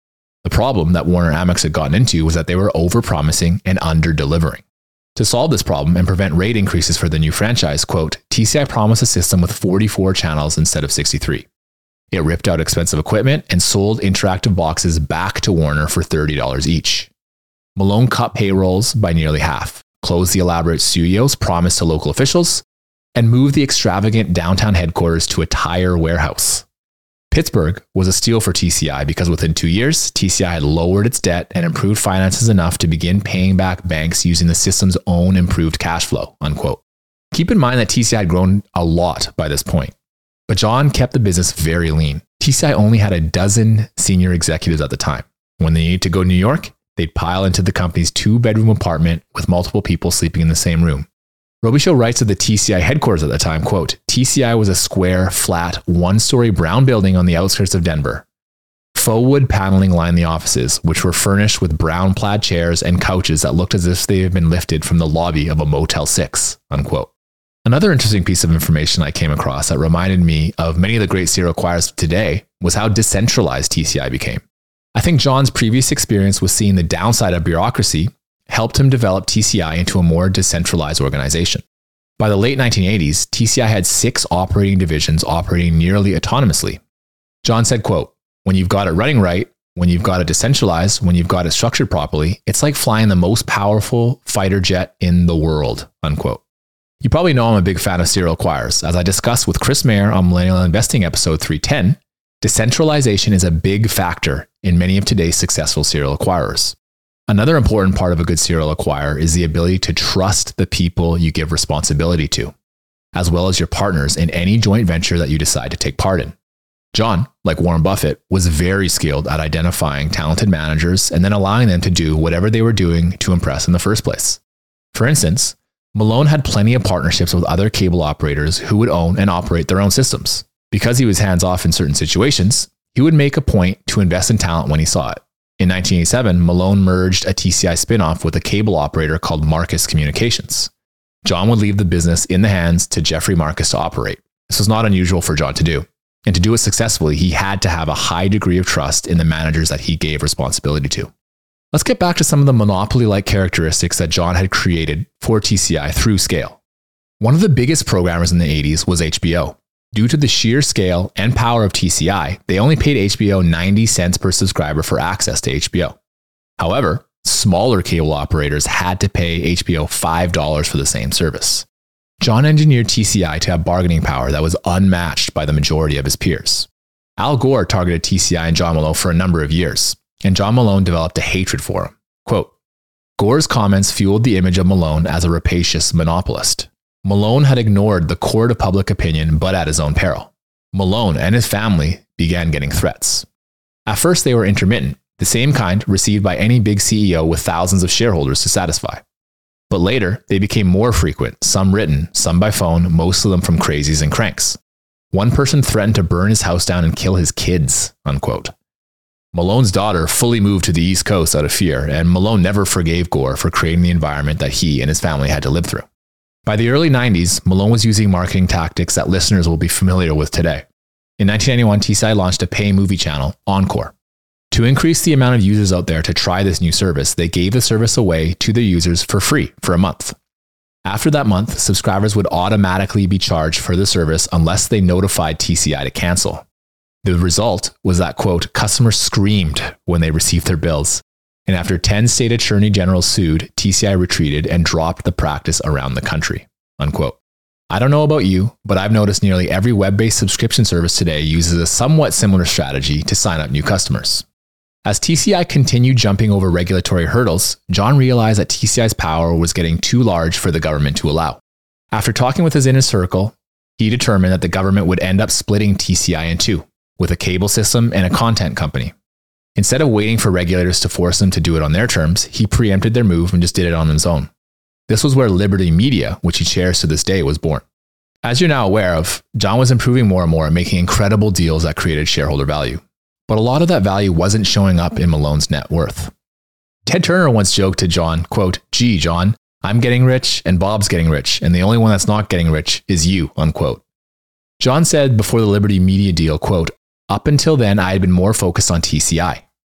The problem that Warner Amex had gotten into was that they were overpromising and under-delivering. To solve this problem and prevent rate increases for the new franchise, quote, TCI promised a system with 44 channels instead of 63. It ripped out expensive equipment and sold interactive boxes back to Warner for $30 each. Malone cut payrolls by nearly half, closed the elaborate studios promised to local officials, and moved the extravagant downtown headquarters to a tire warehouse. Pittsburgh was a steal for TCI because within 2 years, TCI had lowered its debt and improved finances enough to begin paying back banks using the system's own improved cash flow, unquote. Keep in mind that TCI had grown a lot by this point, but John kept the business very lean. TCI only had a dozen senior executives at the time. When they needed to go to New York, they'd pile into the company's 2-bedroom apartment with multiple people sleeping in the same room. Robichaud writes of the TCI headquarters at the time, quote, TCI was a square, flat, 1-story brown building on the outskirts of Denver. Faux wood paneling lined the offices, which were furnished with brown plaid chairs and couches that looked as if they had been lifted from the lobby of a Motel 6, unquote. Another interesting piece of information I came across that reminded me of many of the great serial acquirers of today was how decentralized TCI became. I think John's previous experience with seeing the downside of bureaucracy helped him develop TCI into a more decentralized organization. By the late 1980s, TCI had 6 operating divisions operating nearly autonomously. John said, quote, when you've got it running right, when you've got it decentralized, when you've got it structured properly, it's like flying the most powerful fighter jet in the world, unquote. You probably know I'm a big fan of serial acquirers. As I discussed with Chris Mayer on Millennial Investing episode 310, decentralization is a big factor in many of today's successful serial acquirers. Another important part of a good serial acquirer is the ability to trust the people you give responsibility to, as well as your partners in any joint venture that you decide to take part in. John, like Warren Buffett, was very skilled at identifying talented managers and then allowing them to do whatever they were doing to impress in the first place. For instance, Malone had plenty of partnerships with other cable operators who would own and operate their own systems. Because he was hands-off in certain situations, he would make a point to invest in talent when he saw it. In 1987, Malone merged a TCI spinoff with a cable operator called Marcus Communications. John would leave the business in the hands to Jeffrey Marcus to operate. This was not unusual for John to do. And to do it successfully, he had to have a high degree of trust in the managers that he gave responsibility to. Let's get back to some of the monopoly-like characteristics that John had created for TCI through scale. One of the biggest programmers in the 80s was HBO. Due to the sheer scale and power of TCI, they only paid HBO 90 cents per subscriber for access to HBO. However, smaller cable operators had to pay HBO $5 for the same service. John engineered TCI to have bargaining power that was unmatched by the majority of his peers. Al Gore targeted TCI and John Malone for a number of years, and John Malone developed a hatred for him. Quote, Gore's comments fueled the image of Malone as a rapacious monopolist. Malone had ignored the court of public opinion, but at his own peril. Malone and his family began getting threats. At first, they were intermittent, the same kind received by any big CEO with thousands of shareholders to satisfy. But later, they became more frequent, some written, some by phone, most of them from crazies and cranks. One person threatened to burn his house down and kill his kids, unquote. Malone's daughter fully moved to the East Coast out of fear, and Malone never forgave Gore for creating the environment that he and his family had to live through. By the early 90s, Malone was using marketing tactics that listeners will be familiar with today. In 1991, TCI launched a pay movie channel, Encore. To increase the amount of users out there to try this new service, they gave the service away to their users for free for a month. After that month, subscribers would automatically be charged for the service unless they notified TCI to cancel. The result was that, quote, customers screamed when they received their bills. And after 10 state attorney generals sued, TCI retreated and dropped the practice around the country, unquote. I don't know about you, but I've noticed nearly every web-based subscription service today uses a somewhat similar strategy to sign up new customers. As TCI continued jumping over regulatory hurdles, John realized that TCI's power was getting too large for the government to allow. After talking with his inner circle, he determined that the government would end up splitting TCI in two, with a cable system and a content company. Instead of waiting for regulators to force them to do it on their terms, he preempted their move and just did it on his own. This was where Liberty Media, which he shares to this day, was born. As you're now aware of, John was improving more and more and making incredible deals that created shareholder value. But a lot of that value wasn't showing up in Malone's net worth. Ted Turner once joked to John, quote, gee, John, I'm getting rich and Bob's getting rich, and the only one that's not getting rich is you, unquote. John said before the Liberty Media deal, quote, up until then, I had been more focused on TCI.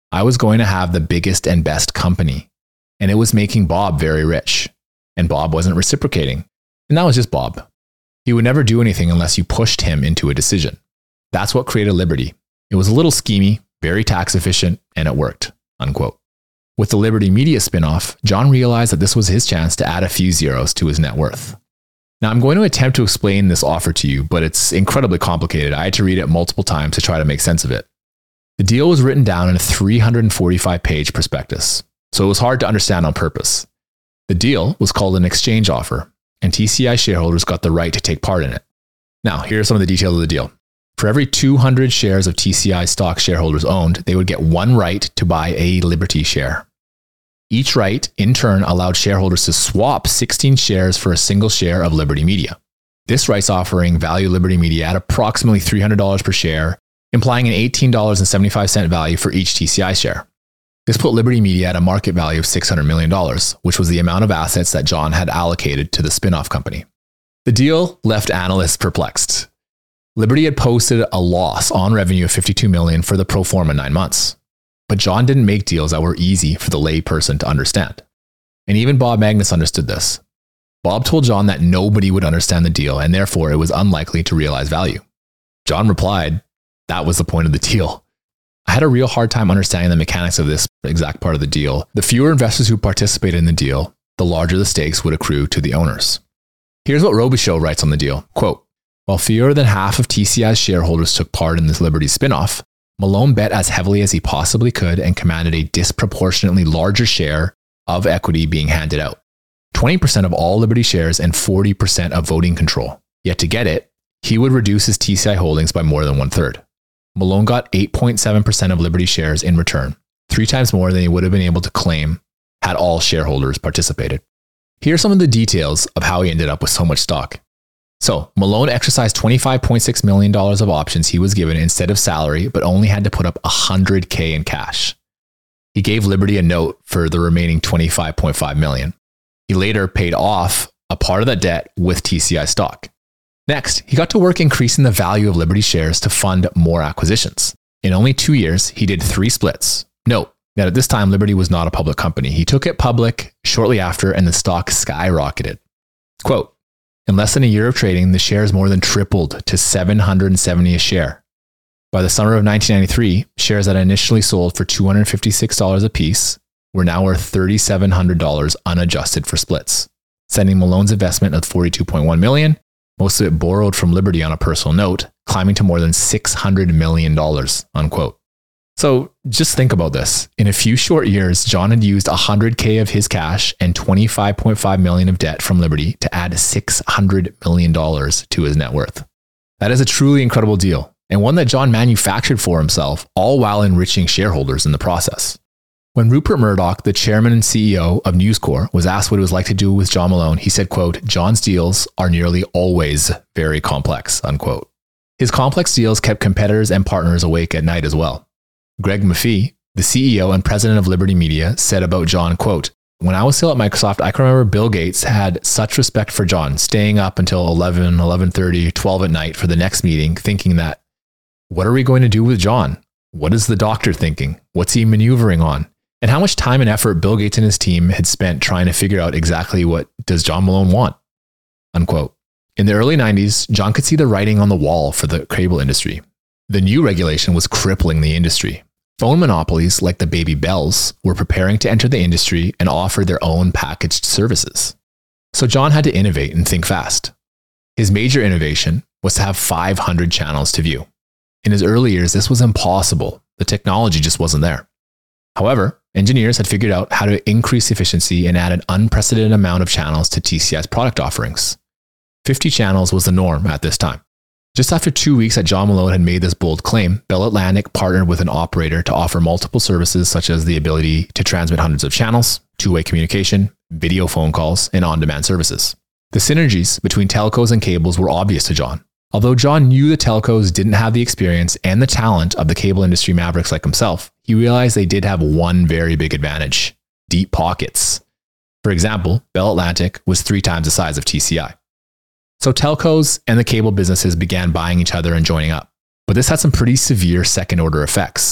I was going to have the biggest and best company, and it was making Bob very rich, and Bob wasn't reciprocating, and that was just Bob. He would never do anything unless you pushed him into a decision. That's what created Liberty. It was a little schemy, very tax efficient, and it worked," unquote. With the Liberty Media spinoff, John realized that this was his chance to add a few zeros to his net worth. Now, I'm going to attempt to explain this offer to you, but it's incredibly complicated. I had to read it multiple times to try to make sense of it. The deal was written down in a 345-page prospectus, so it was hard to understand on purpose. The deal was called an exchange offer, and TCI shareholders got the right to take part in it. Now, here are some of the details of the deal. For every 200 shares of TCI stock shareholders owned, they would get one right to buy a Liberty share. Each right, in turn, allowed shareholders to swap 16 shares for a single share of Liberty Media. This rights offering valued Liberty Media at approximately $300 per share, implying an $18.75 value for each TCI share. This put Liberty Media at a market value of $600 million, which was the amount of assets that John had allocated to the spinoff company. The deal left analysts perplexed. Liberty had posted a loss on revenue of $52 million for the pro forma 9 months. But John didn't make deals that were easy for the lay person to understand. And even Bob Magnus understood this. Bob told John that nobody would understand the deal, and therefore it was unlikely to realize value. John replied, that was the point of the deal. I had a real hard time understanding the mechanics of this exact part of the deal. The fewer investors who participated in the deal, the larger the stakes would accrue to the owners. Here's what Robichaux writes on the deal. Quote, while fewer than half of TCI's shareholders took part in this Liberty spinoff, Malone bet as heavily as he possibly could and commanded a disproportionately larger share of equity being handed out. 20% of all Liberty shares and 40% of voting control. Yet to get it, he would reduce his TCI holdings by more than 1/3. Malone got 8.7% of Liberty shares in return, 3 times more than he would have been able to claim had all shareholders participated. Here are some of the details of how he ended up with so much stock. So, Malone exercised $25.6 million of options he was given instead of salary, but only had to put up $100K in cash. He gave Liberty a note for the remaining $25.5 million. He later paid off a part of that debt with TCI stock. Next, he got to work increasing the value of Liberty shares to fund more acquisitions. In only 2 years, he did 3 splits. Note that at this time, Liberty was not a public company. He took it public shortly after, and the stock skyrocketed. Quote, in less than a year of trading, the shares more than tripled to $770 a share. By the summer of 1993, shares that initially sold for $256 a piece were now worth $3,700 unadjusted for splits, sending Malone's investment of $42.1 million, most of it borrowed from Liberty on a personal note, climbing to more than $600 million, unquote. So just think about this. In a few short years, John had used $100K of his cash and $25.5 million of debt from Liberty to add $600 million to his net worth. That is a truly incredible deal, and one that John manufactured for himself, all while enriching shareholders in the process. When Rupert Murdoch, the chairman and CEO of News Corp, was asked what it was like to do with John Malone, he said, quote, John's deals are nearly always very complex, unquote. His complex deals kept competitors and partners awake at night as well. Greg Maffei, the CEO and president of Liberty Media, said about John, quote, when I was still at Microsoft, I can remember Bill Gates had such respect for John, staying up until 11, 11:30, 12 at night for the next meeting, thinking that, what are we going to do with John? What is the doctor thinking? What's he maneuvering on? And how much time and effort Bill Gates and his team had spent trying to figure out exactly what does John Malone want, unquote. In the early 90s, John could see the writing on the wall for the cable industry. The new regulation was crippling the industry. Phone monopolies like the Baby Bells were preparing to enter the industry and offer their own packaged services. So John had to innovate and think fast. His major innovation was to have 500 channels to view. In his early years, this was impossible. The technology just wasn't there. However, engineers had figured out how to increase efficiency and add an unprecedented amount of channels to TCI's product offerings. 50 channels was the norm at this time. Just after 2 weeks that John Malone had made this bold claim, Bell Atlantic partnered with an operator to offer multiple services such as the ability to transmit hundreds of channels, two-way communication, video phone calls, and on-demand services. The synergies between telcos and cables were obvious to John. Although John knew the telcos didn't have the experience and the talent of the cable industry mavericks like himself, he realized they did have one very big advantage: deep pockets. For example, Bell Atlantic was 3 times the size of TCI. So telcos and the cable businesses began buying each other and joining up. But this had some pretty severe second-order effects.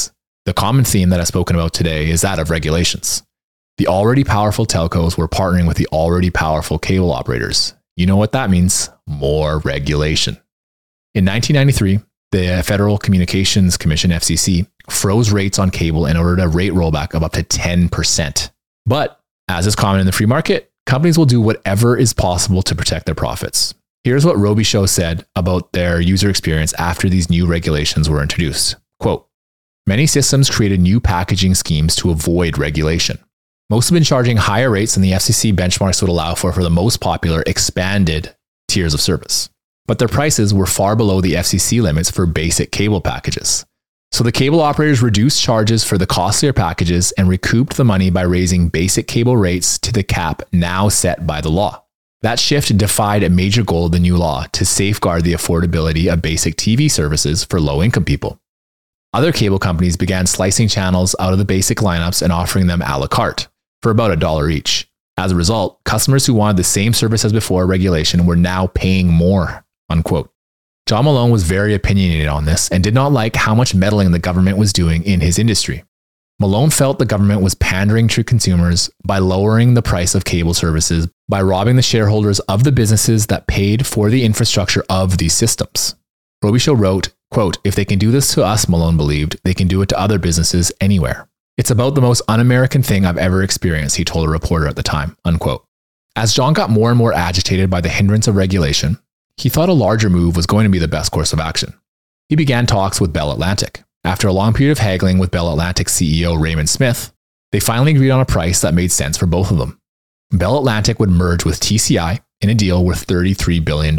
The common theme that I've spoken about today is that of regulations. The already powerful telcos were partnering with the already powerful cable operators. You know what that means? More regulation. In 1993, the Federal Communications Commission, FCC, froze rates on cable and ordered a rate rollback of up to 10%. But, as is common in the free market, companies will do whatever is possible to protect their profits. Here's what Robichaud said about their user experience after these new regulations were introduced. Quote, "Many systems created new packaging schemes to avoid regulation. Most have been charging higher rates than the FCC benchmarks would allow for the most popular expanded tiers of service. But their prices were far below the FCC limits for basic cable packages. So the cable operators reduced charges for the costlier packages and recouped the money by raising basic cable rates to the cap now set by the law. That shift defied a major goal of the new law to safeguard the affordability of basic TV services for low-income people. Other cable companies began slicing channels out of the basic lineups and offering them a la carte for about $1 each. As a result, customers who wanted the same service as before regulation were now paying more." Unquote. John Malone was very opinionated on this and did not like how much meddling the government was doing in his industry. Malone felt the government was pandering to consumers by lowering the price of cable services by robbing the shareholders of the businesses that paid for the infrastructure of these systems. Robichaud wrote, quote, "If they can do this to us," Malone believed, "they can do it to other businesses anywhere. It's about the most un-American thing I've ever experienced," he told a reporter at the time, unquote. As John got more and more agitated by the hindrance of regulation, he thought a larger move was going to be the best course of action. He began talks with Bell Atlantic. After a long period of haggling with Bell Atlantic CEO Raymond Smith, they finally agreed on a price that made sense for both of them. Bell Atlantic would merge with TCI in a deal worth $33 billion.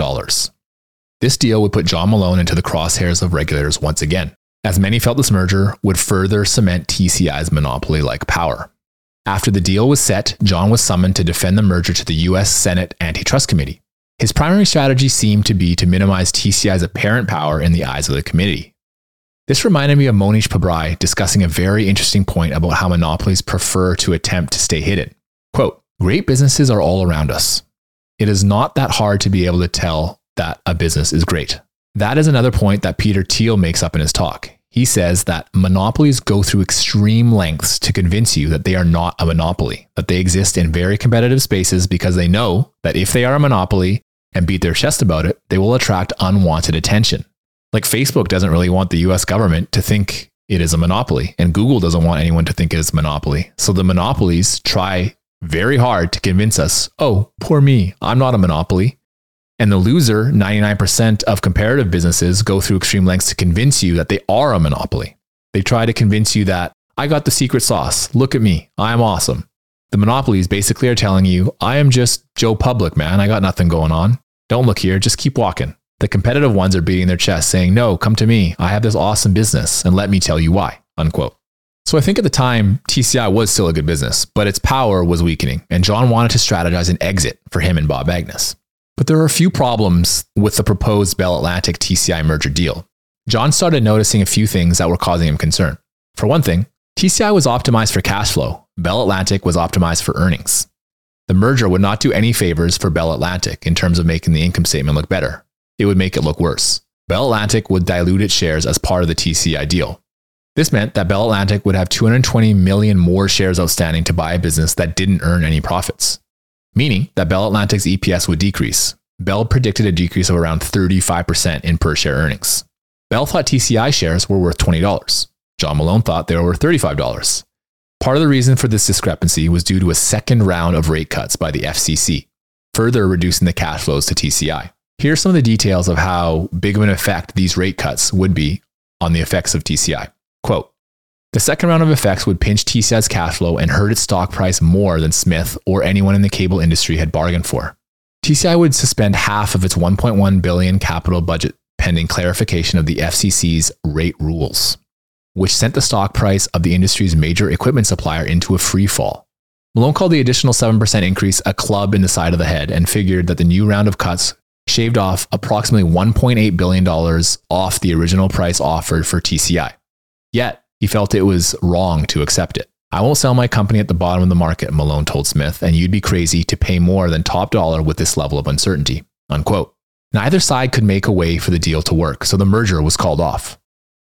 This deal would put John Malone into the crosshairs of regulators once again, as many felt this merger would further cement TCI's monopoly-like power. After the deal was set, John was summoned to defend the merger to the U.S. Senate Antitrust Committee. His primary strategy seemed to be to minimize TCI's apparent power in the eyes of the committee. This reminded me of Monish Pabrai discussing a very interesting point about how monopolies prefer to attempt to stay hidden. Quote, "Great businesses are all around us. It is not that hard to be able to tell that a business is great." That is another point that Peter Thiel makes up in his talk. He says that monopolies go through extreme lengths to convince you that they are not a monopoly, that they exist in very competitive spaces because they know that if they are a monopoly and beat their chest about it, they will attract unwanted attention. Like Facebook doesn't really want the US government to think it is a monopoly, and Google doesn't want anyone to think it is a monopoly. So the monopolies try very hard to convince us, oh, poor me, I'm not a monopoly. And the loser, 99% of comparative businesses, go through extreme lengths to convince you that they are a monopoly. They try to convince you that I got the secret sauce. Look at me. I'm awesome. The monopolies basically are telling you, I am just Joe Public, man. I got nothing going on. Don't look here. Just keep walking. The competitive ones are beating their chest saying, no, come to me. I have this awesome business and let me tell you why, unquote. So I think at the time, TCI was still a good business, but its power was weakening, and John wanted to strategize an exit for him and Bob Agnes. But there are a few problems with the proposed Bell Atlantic TCI merger deal. John started noticing a few things that were causing him concern. For one thing, TCI was optimized for cash flow. Bell Atlantic was optimized for earnings. The merger would not do any favors for Bell Atlantic in terms of making the income statement look better. It would make it look worse. Bell Atlantic would dilute its shares as part of the TCI deal. This meant that Bell Atlantic would have 220 million more shares outstanding to buy a business that didn't earn any profits, meaning that Bell Atlantic's EPS would decrease. Bell predicted a decrease of around 35% in per share earnings. Bell thought TCI shares were worth $20. John Malone thought they were worth $35. Part of the reason for this discrepancy was due to a second round of rate cuts by the FCC, further reducing the cash flows to TCI. Here are some of the details of how big of an effect these rate cuts would be on the effects of TCI. Quote, the second round of effects would pinch TCI's cash flow and hurt its stock price more than Smith or anyone in the cable industry had bargained for. TCI would suspend half of its $1.1 billion capital budget pending clarification of the FCC's rate rules, which sent the stock price of the industry's major equipment supplier into a free fall. Malone called the additional 7% increase a club in the side of the head and figured that the new round of cuts shaved off approximately $1.8 billion off the original price offered for TCI. Yet, he felt it was wrong to accept it. I won't sell my company at the bottom of the market, Malone told Smith, and you'd be crazy to pay more than top dollar with this level of uncertainty, unquote. Neither side could make a way for the deal to work, so the merger was called off.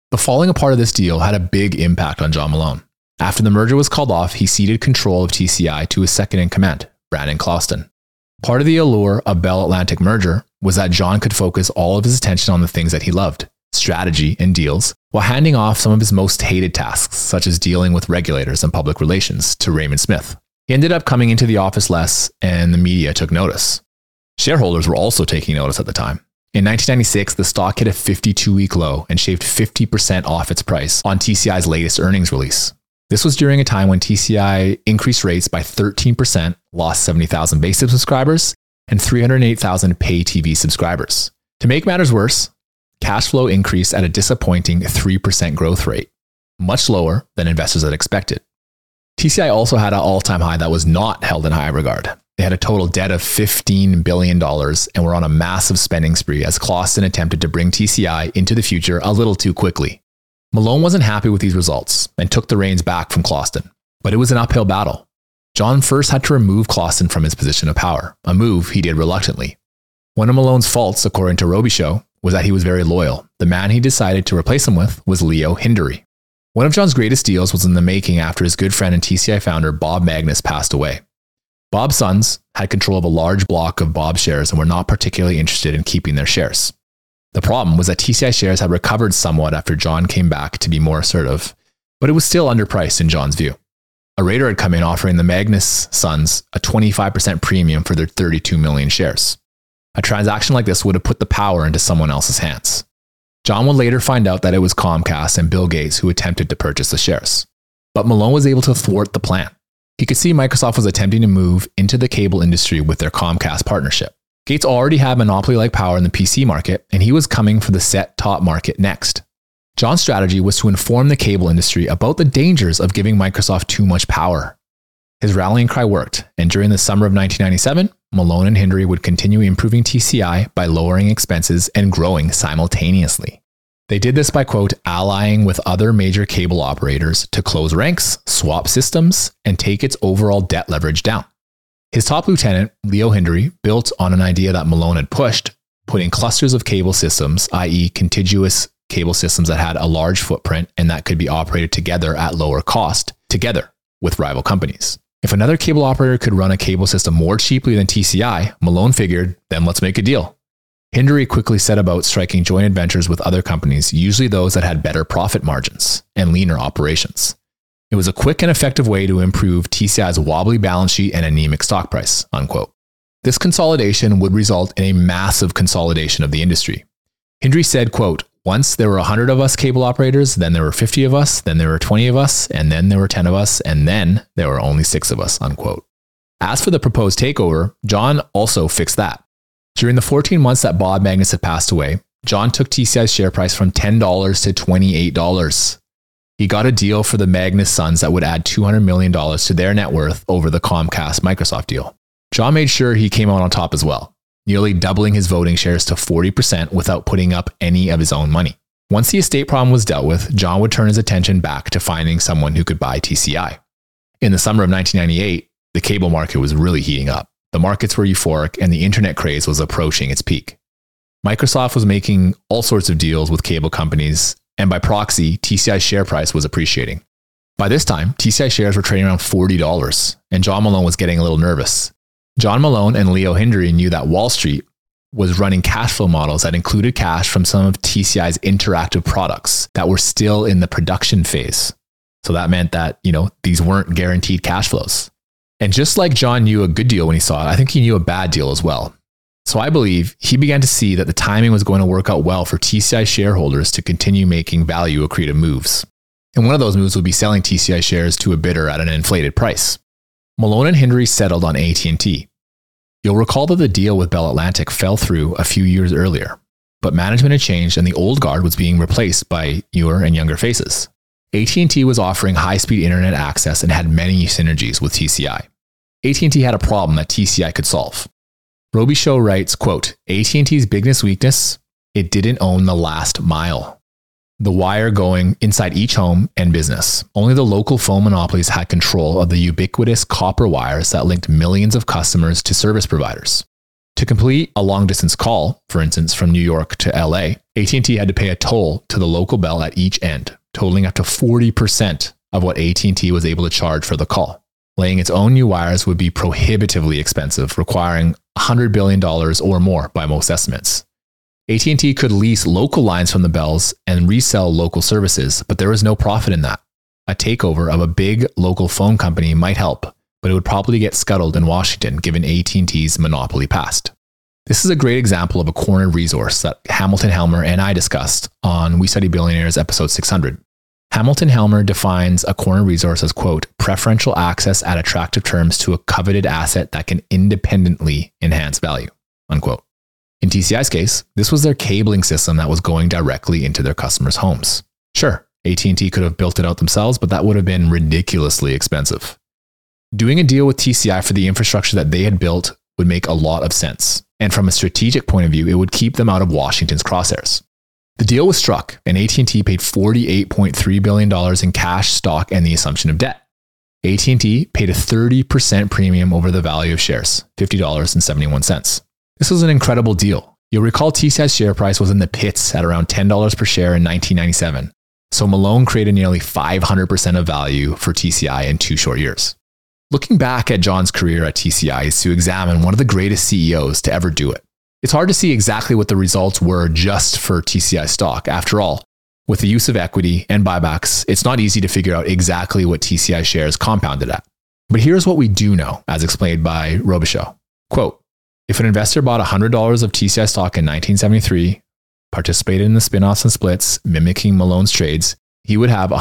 The falling apart of this deal had a big impact on John Malone. After the merger was called off, he ceded control of TCI to his second in command, Brandon Closton. Part of the allure of Bell Atlantic merger was that John could focus all of his attention on the things that he loved, strategy and deals, while handing off some of his most hated tasks, such as dealing with regulators and public relations, to Raymond Smith. He ended up coming into the office less, and the media took notice. Shareholders were also taking notice at the time. In 1996, the stock hit a 52-week low and shaved 50% off its price on TCI's latest earnings release. This was during a time when TCI increased rates by 13%, lost 70,000 basic subscribers, and 308,000 pay TV subscribers. To make matters worse, cash flow increased at a disappointing 3% growth rate, much lower than investors had expected. TCI also had an all-time high that was not held in high regard. They had a total debt of $15 billion and were on a massive spending spree as Closton attempted to bring TCI into the future a little too quickly. Malone wasn't happy with these results and took the reins back from Closton, but it was an uphill battle. John first had to remove Closton from his position of power, a move he did reluctantly. One of Malone's faults, according to Robichaud, was that he was very loyal. The man he decided to replace him with was Leo Hindery. One of John's greatest deals was in the making after his good friend and TCI founder Bob Magnus passed away. Bob's sons had control of a large block of Bob shares and were not particularly interested in keeping their shares. The problem was that TCI shares had recovered somewhat after John came back to be more assertive, but it was still underpriced in John's view. A raider had come in offering the Magnus sons a 25% premium for their 32 million shares. A transaction like this would have put the power into someone else's hands. John would later find out that it was Comcast and Bill Gates who attempted to purchase the shares. But Malone was able to thwart the plan. He could see Microsoft was attempting to move into the cable industry with their Comcast partnership. Gates already had monopoly-like power in the PC market, and he was coming for the set-top market next. John's strategy was to inform the cable industry about the dangers of giving Microsoft too much power. His rallying cry worked, and during the summer of 1997, Malone and Hindery would continue improving TCI by lowering expenses and growing simultaneously. They did this by, quote, allying with other major cable operators to close ranks, swap systems, and take its overall debt leverage down. His top lieutenant, Leo Hindery, built on an idea that Malone had pushed, putting clusters of cable systems, i.e. contiguous cable systems that had a large footprint and that could be operated together at lower cost, together with rival companies. If another cable operator could run a cable system more cheaply than TCI, Malone figured, then let's make a deal. Hindery quickly set about striking joint ventures with other companies, usually those that had better profit margins and leaner operations. It was a quick and effective way to improve TCI's wobbly balance sheet and anemic stock price, unquote. This consolidation would result in a massive consolidation of the industry. Hindery said, quote, once there were 100 of us cable operators, then there were 50 of us, then there were 20 of us, and then there were 10 of us, and then there were only 6 of us, unquote. As for the proposed takeover, John also fixed that. During the 14 months that Bob Magnus had passed away, John took TCI's share price from $10 to $28. He got a deal for the Magnus sons that would add $200 million to their net worth over the Comcast-Microsoft deal. John made sure he came out on top as well, nearly doubling his voting shares to 40% without putting up any of his own money. Once the estate problem was dealt with, John would turn his attention back to finding someone who could buy TCI. In the summer of 1998, the cable market was really heating up. The markets were euphoric and the internet craze was approaching its peak. Microsoft was making all sorts of deals with cable companies, and by proxy, TCI's share price was appreciating. By this time, TCI shares were trading around $40, and John Malone was getting a little nervous. John Malone and Leo Hindery knew that Wall Street was running cash flow models that included cash from some of TCI's interactive products that were still in the production phase. So that meant that, these weren't guaranteed cash flows. And just like John knew a good deal when he saw it, I think he knew a bad deal as well. So I believe he began to see that the timing was going to work out well for TCI shareholders to continue making value accretive moves. And one of those moves would be selling TCI shares to a bidder at an inflated price. Malone and Hindery settled on AT&T. You'll recall that the deal with Bell Atlantic fell through a few years earlier, but management had changed and the old guard was being replaced by newer and younger faces. AT&T was offering high-speed internet access and had many synergies with TCI. AT&T had a problem that TCI could solve. Robichaud writes, quote, AT&T's biggest weakness, it didn't own the last mile. The wire going inside each home and business. Only the local phone monopolies had control of the ubiquitous copper wires that linked millions of customers to service providers. To complete a long-distance call, for instance, from New York to LA, AT&T had to pay a toll to the local bell at each end, totaling up to 40% of what AT&T was able to charge for the call. Laying its own new wires would be prohibitively expensive, requiring $100 billion or more by most estimates. AT&T could lease local lines from the bells and resell local services, but there was no profit in that. A takeover of a big local phone company might help, but it would probably get scuttled in Washington given AT&T's monopoly past. This is a great example of a cornered resource that Hamilton Helmer and I discussed on We Study Billionaires episode 600. Hamilton Helmer defines a cornered resource as, quote, preferential access at attractive terms to a coveted asset that can independently enhance value, unquote. In TCI's case, this was their cabling system that was going directly into their customers' homes. Sure, AT&T could have built it out themselves, but that would have been ridiculously expensive. Doing a deal with TCI for the infrastructure that they had built would make a lot of sense. And from a strategic point of view, it would keep them out of Washington's crosshairs. The deal was struck, and AT&T paid $48.3 billion in cash, stock, and the assumption of debt. AT&T paid a 30% premium over the value of shares, $50.71. This was an incredible deal. You'll recall TCI's share price was in the pits at around $10 per share in 1997. So Malone created nearly 500% of value for TCI in 2 short years. Looking back at John's career at TCI is to examine one of the greatest CEOs to ever do it. It's hard to see exactly what the results were just for TCI stock. After all, with the use of equity and buybacks, it's not easy to figure out exactly what TCI shares compounded at. But here's what we do know, as explained by Robichaud. Quote, if an investor bought $100 of TCI stock in 1973, participated in the spinoffs and splits, mimicking Malone's trades, he would have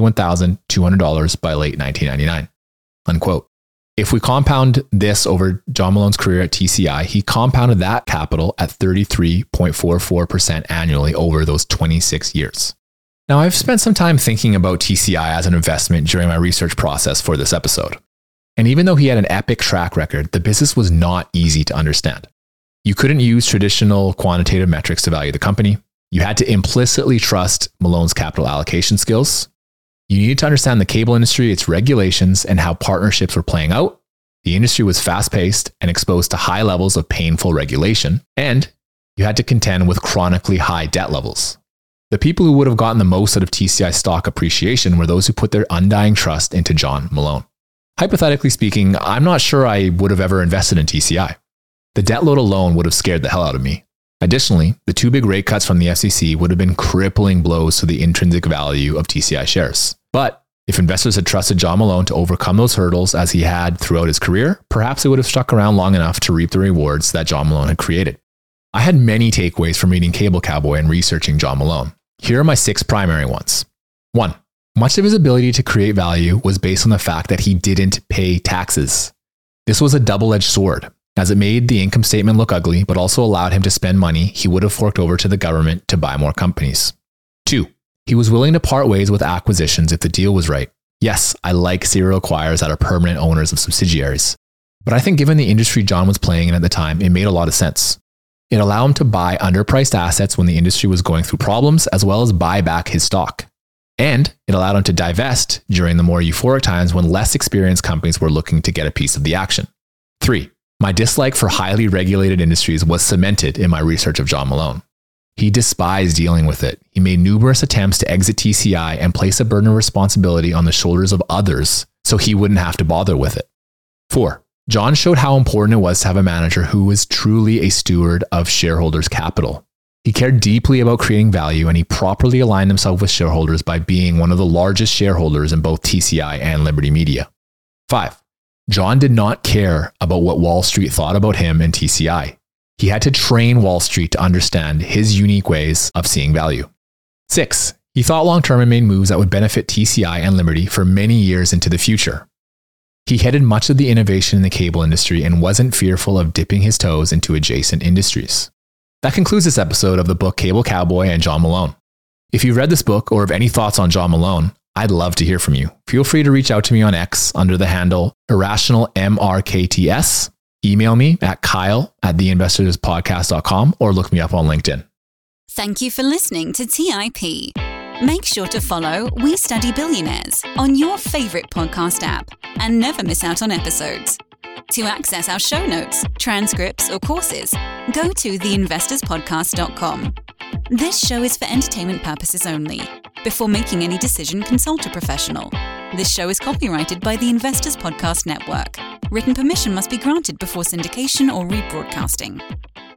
$181,200 by late 1999. Unquote. If we compound this over John Malone's career at TCI, he compounded that capital at 33.44% annually over those 26 years. Now, I've spent some time thinking about TCI as an investment during my research process for this episode. And even though he had an epic track record, the business was not easy to understand. You couldn't use traditional quantitative metrics to value the company. You had to implicitly trust Malone's capital allocation skills. You needed to understand the cable industry, its regulations, and how partnerships were playing out. The industry was fast-paced and exposed to high levels of painful regulation, and you had to contend with chronically high debt levels. The people who would have gotten the most out of TCI stock appreciation were those who put their undying trust into John Malone. Hypothetically speaking, I'm not sure I would have ever invested in TCI. The debt load alone would have scared the hell out of me. Additionally, the 2 big rate cuts from the FCC would have been crippling blows to the intrinsic value of TCI shares. But if investors had trusted John Malone to overcome those hurdles as he had throughout his career, perhaps they would have stuck around long enough to reap the rewards that John Malone had created. I had many takeaways from reading Cable Cowboy and researching John Malone. Here are my 6 primary ones. 1. Much of his ability to create value was based on the fact that he didn't pay taxes. This was a double-edged sword, as it made the income statement look ugly, but also allowed him to spend money he would have forked over to the government to buy more companies. 2. He was willing to part ways with acquisitions if the deal was right. Yes, I like serial acquirers that are permanent owners of subsidiaries, but I think given the industry John was playing in at the time, it made a lot of sense. It allowed him to buy underpriced assets when the industry was going through problems, as well as buy back his stock. And it allowed him to divest during the more euphoric times when less experienced companies were looking to get a piece of the action. 3. My dislike for highly regulated industries was cemented in my research of John Malone. He despised dealing with it. He made numerous attempts to exit TCI and place a burden of responsibility on the shoulders of others so he wouldn't have to bother with it. 4. John showed how important it was to have a manager who was truly a steward of shareholders' capital. He cared deeply about creating value, and he properly aligned himself with shareholders by being one of the largest shareholders in both TCI and Liberty Media. 5. John did not care about what Wall Street thought about him and TCI. He had to train Wall Street to understand his unique ways of seeing value. 6. He thought long-term and made moves that would benefit TCI and Liberty for many years into the future. He headed much of the innovation in the cable industry and wasn't fearful of dipping his toes into adjacent industries. That concludes this episode of the book Cable Cowboy and John Malone. If you've read this book or have any thoughts on John Malone, I'd love to hear from you. Feel free to reach out to me on X under the handle IrrationalMRKTS. Email me at kyle@theinvestorspodcast.com or look me up on LinkedIn. Thank you for listening to TIP. Make sure to follow We Study Billionaires on your favorite podcast app and never miss out on episodes. To access our show notes, transcripts, or courses, go to theinvestorspodcast.com. This show is for entertainment purposes only. Before making any decision, consult a professional. This show is copyrighted by the Investors Podcast Network. Written permission must be granted before syndication or rebroadcasting.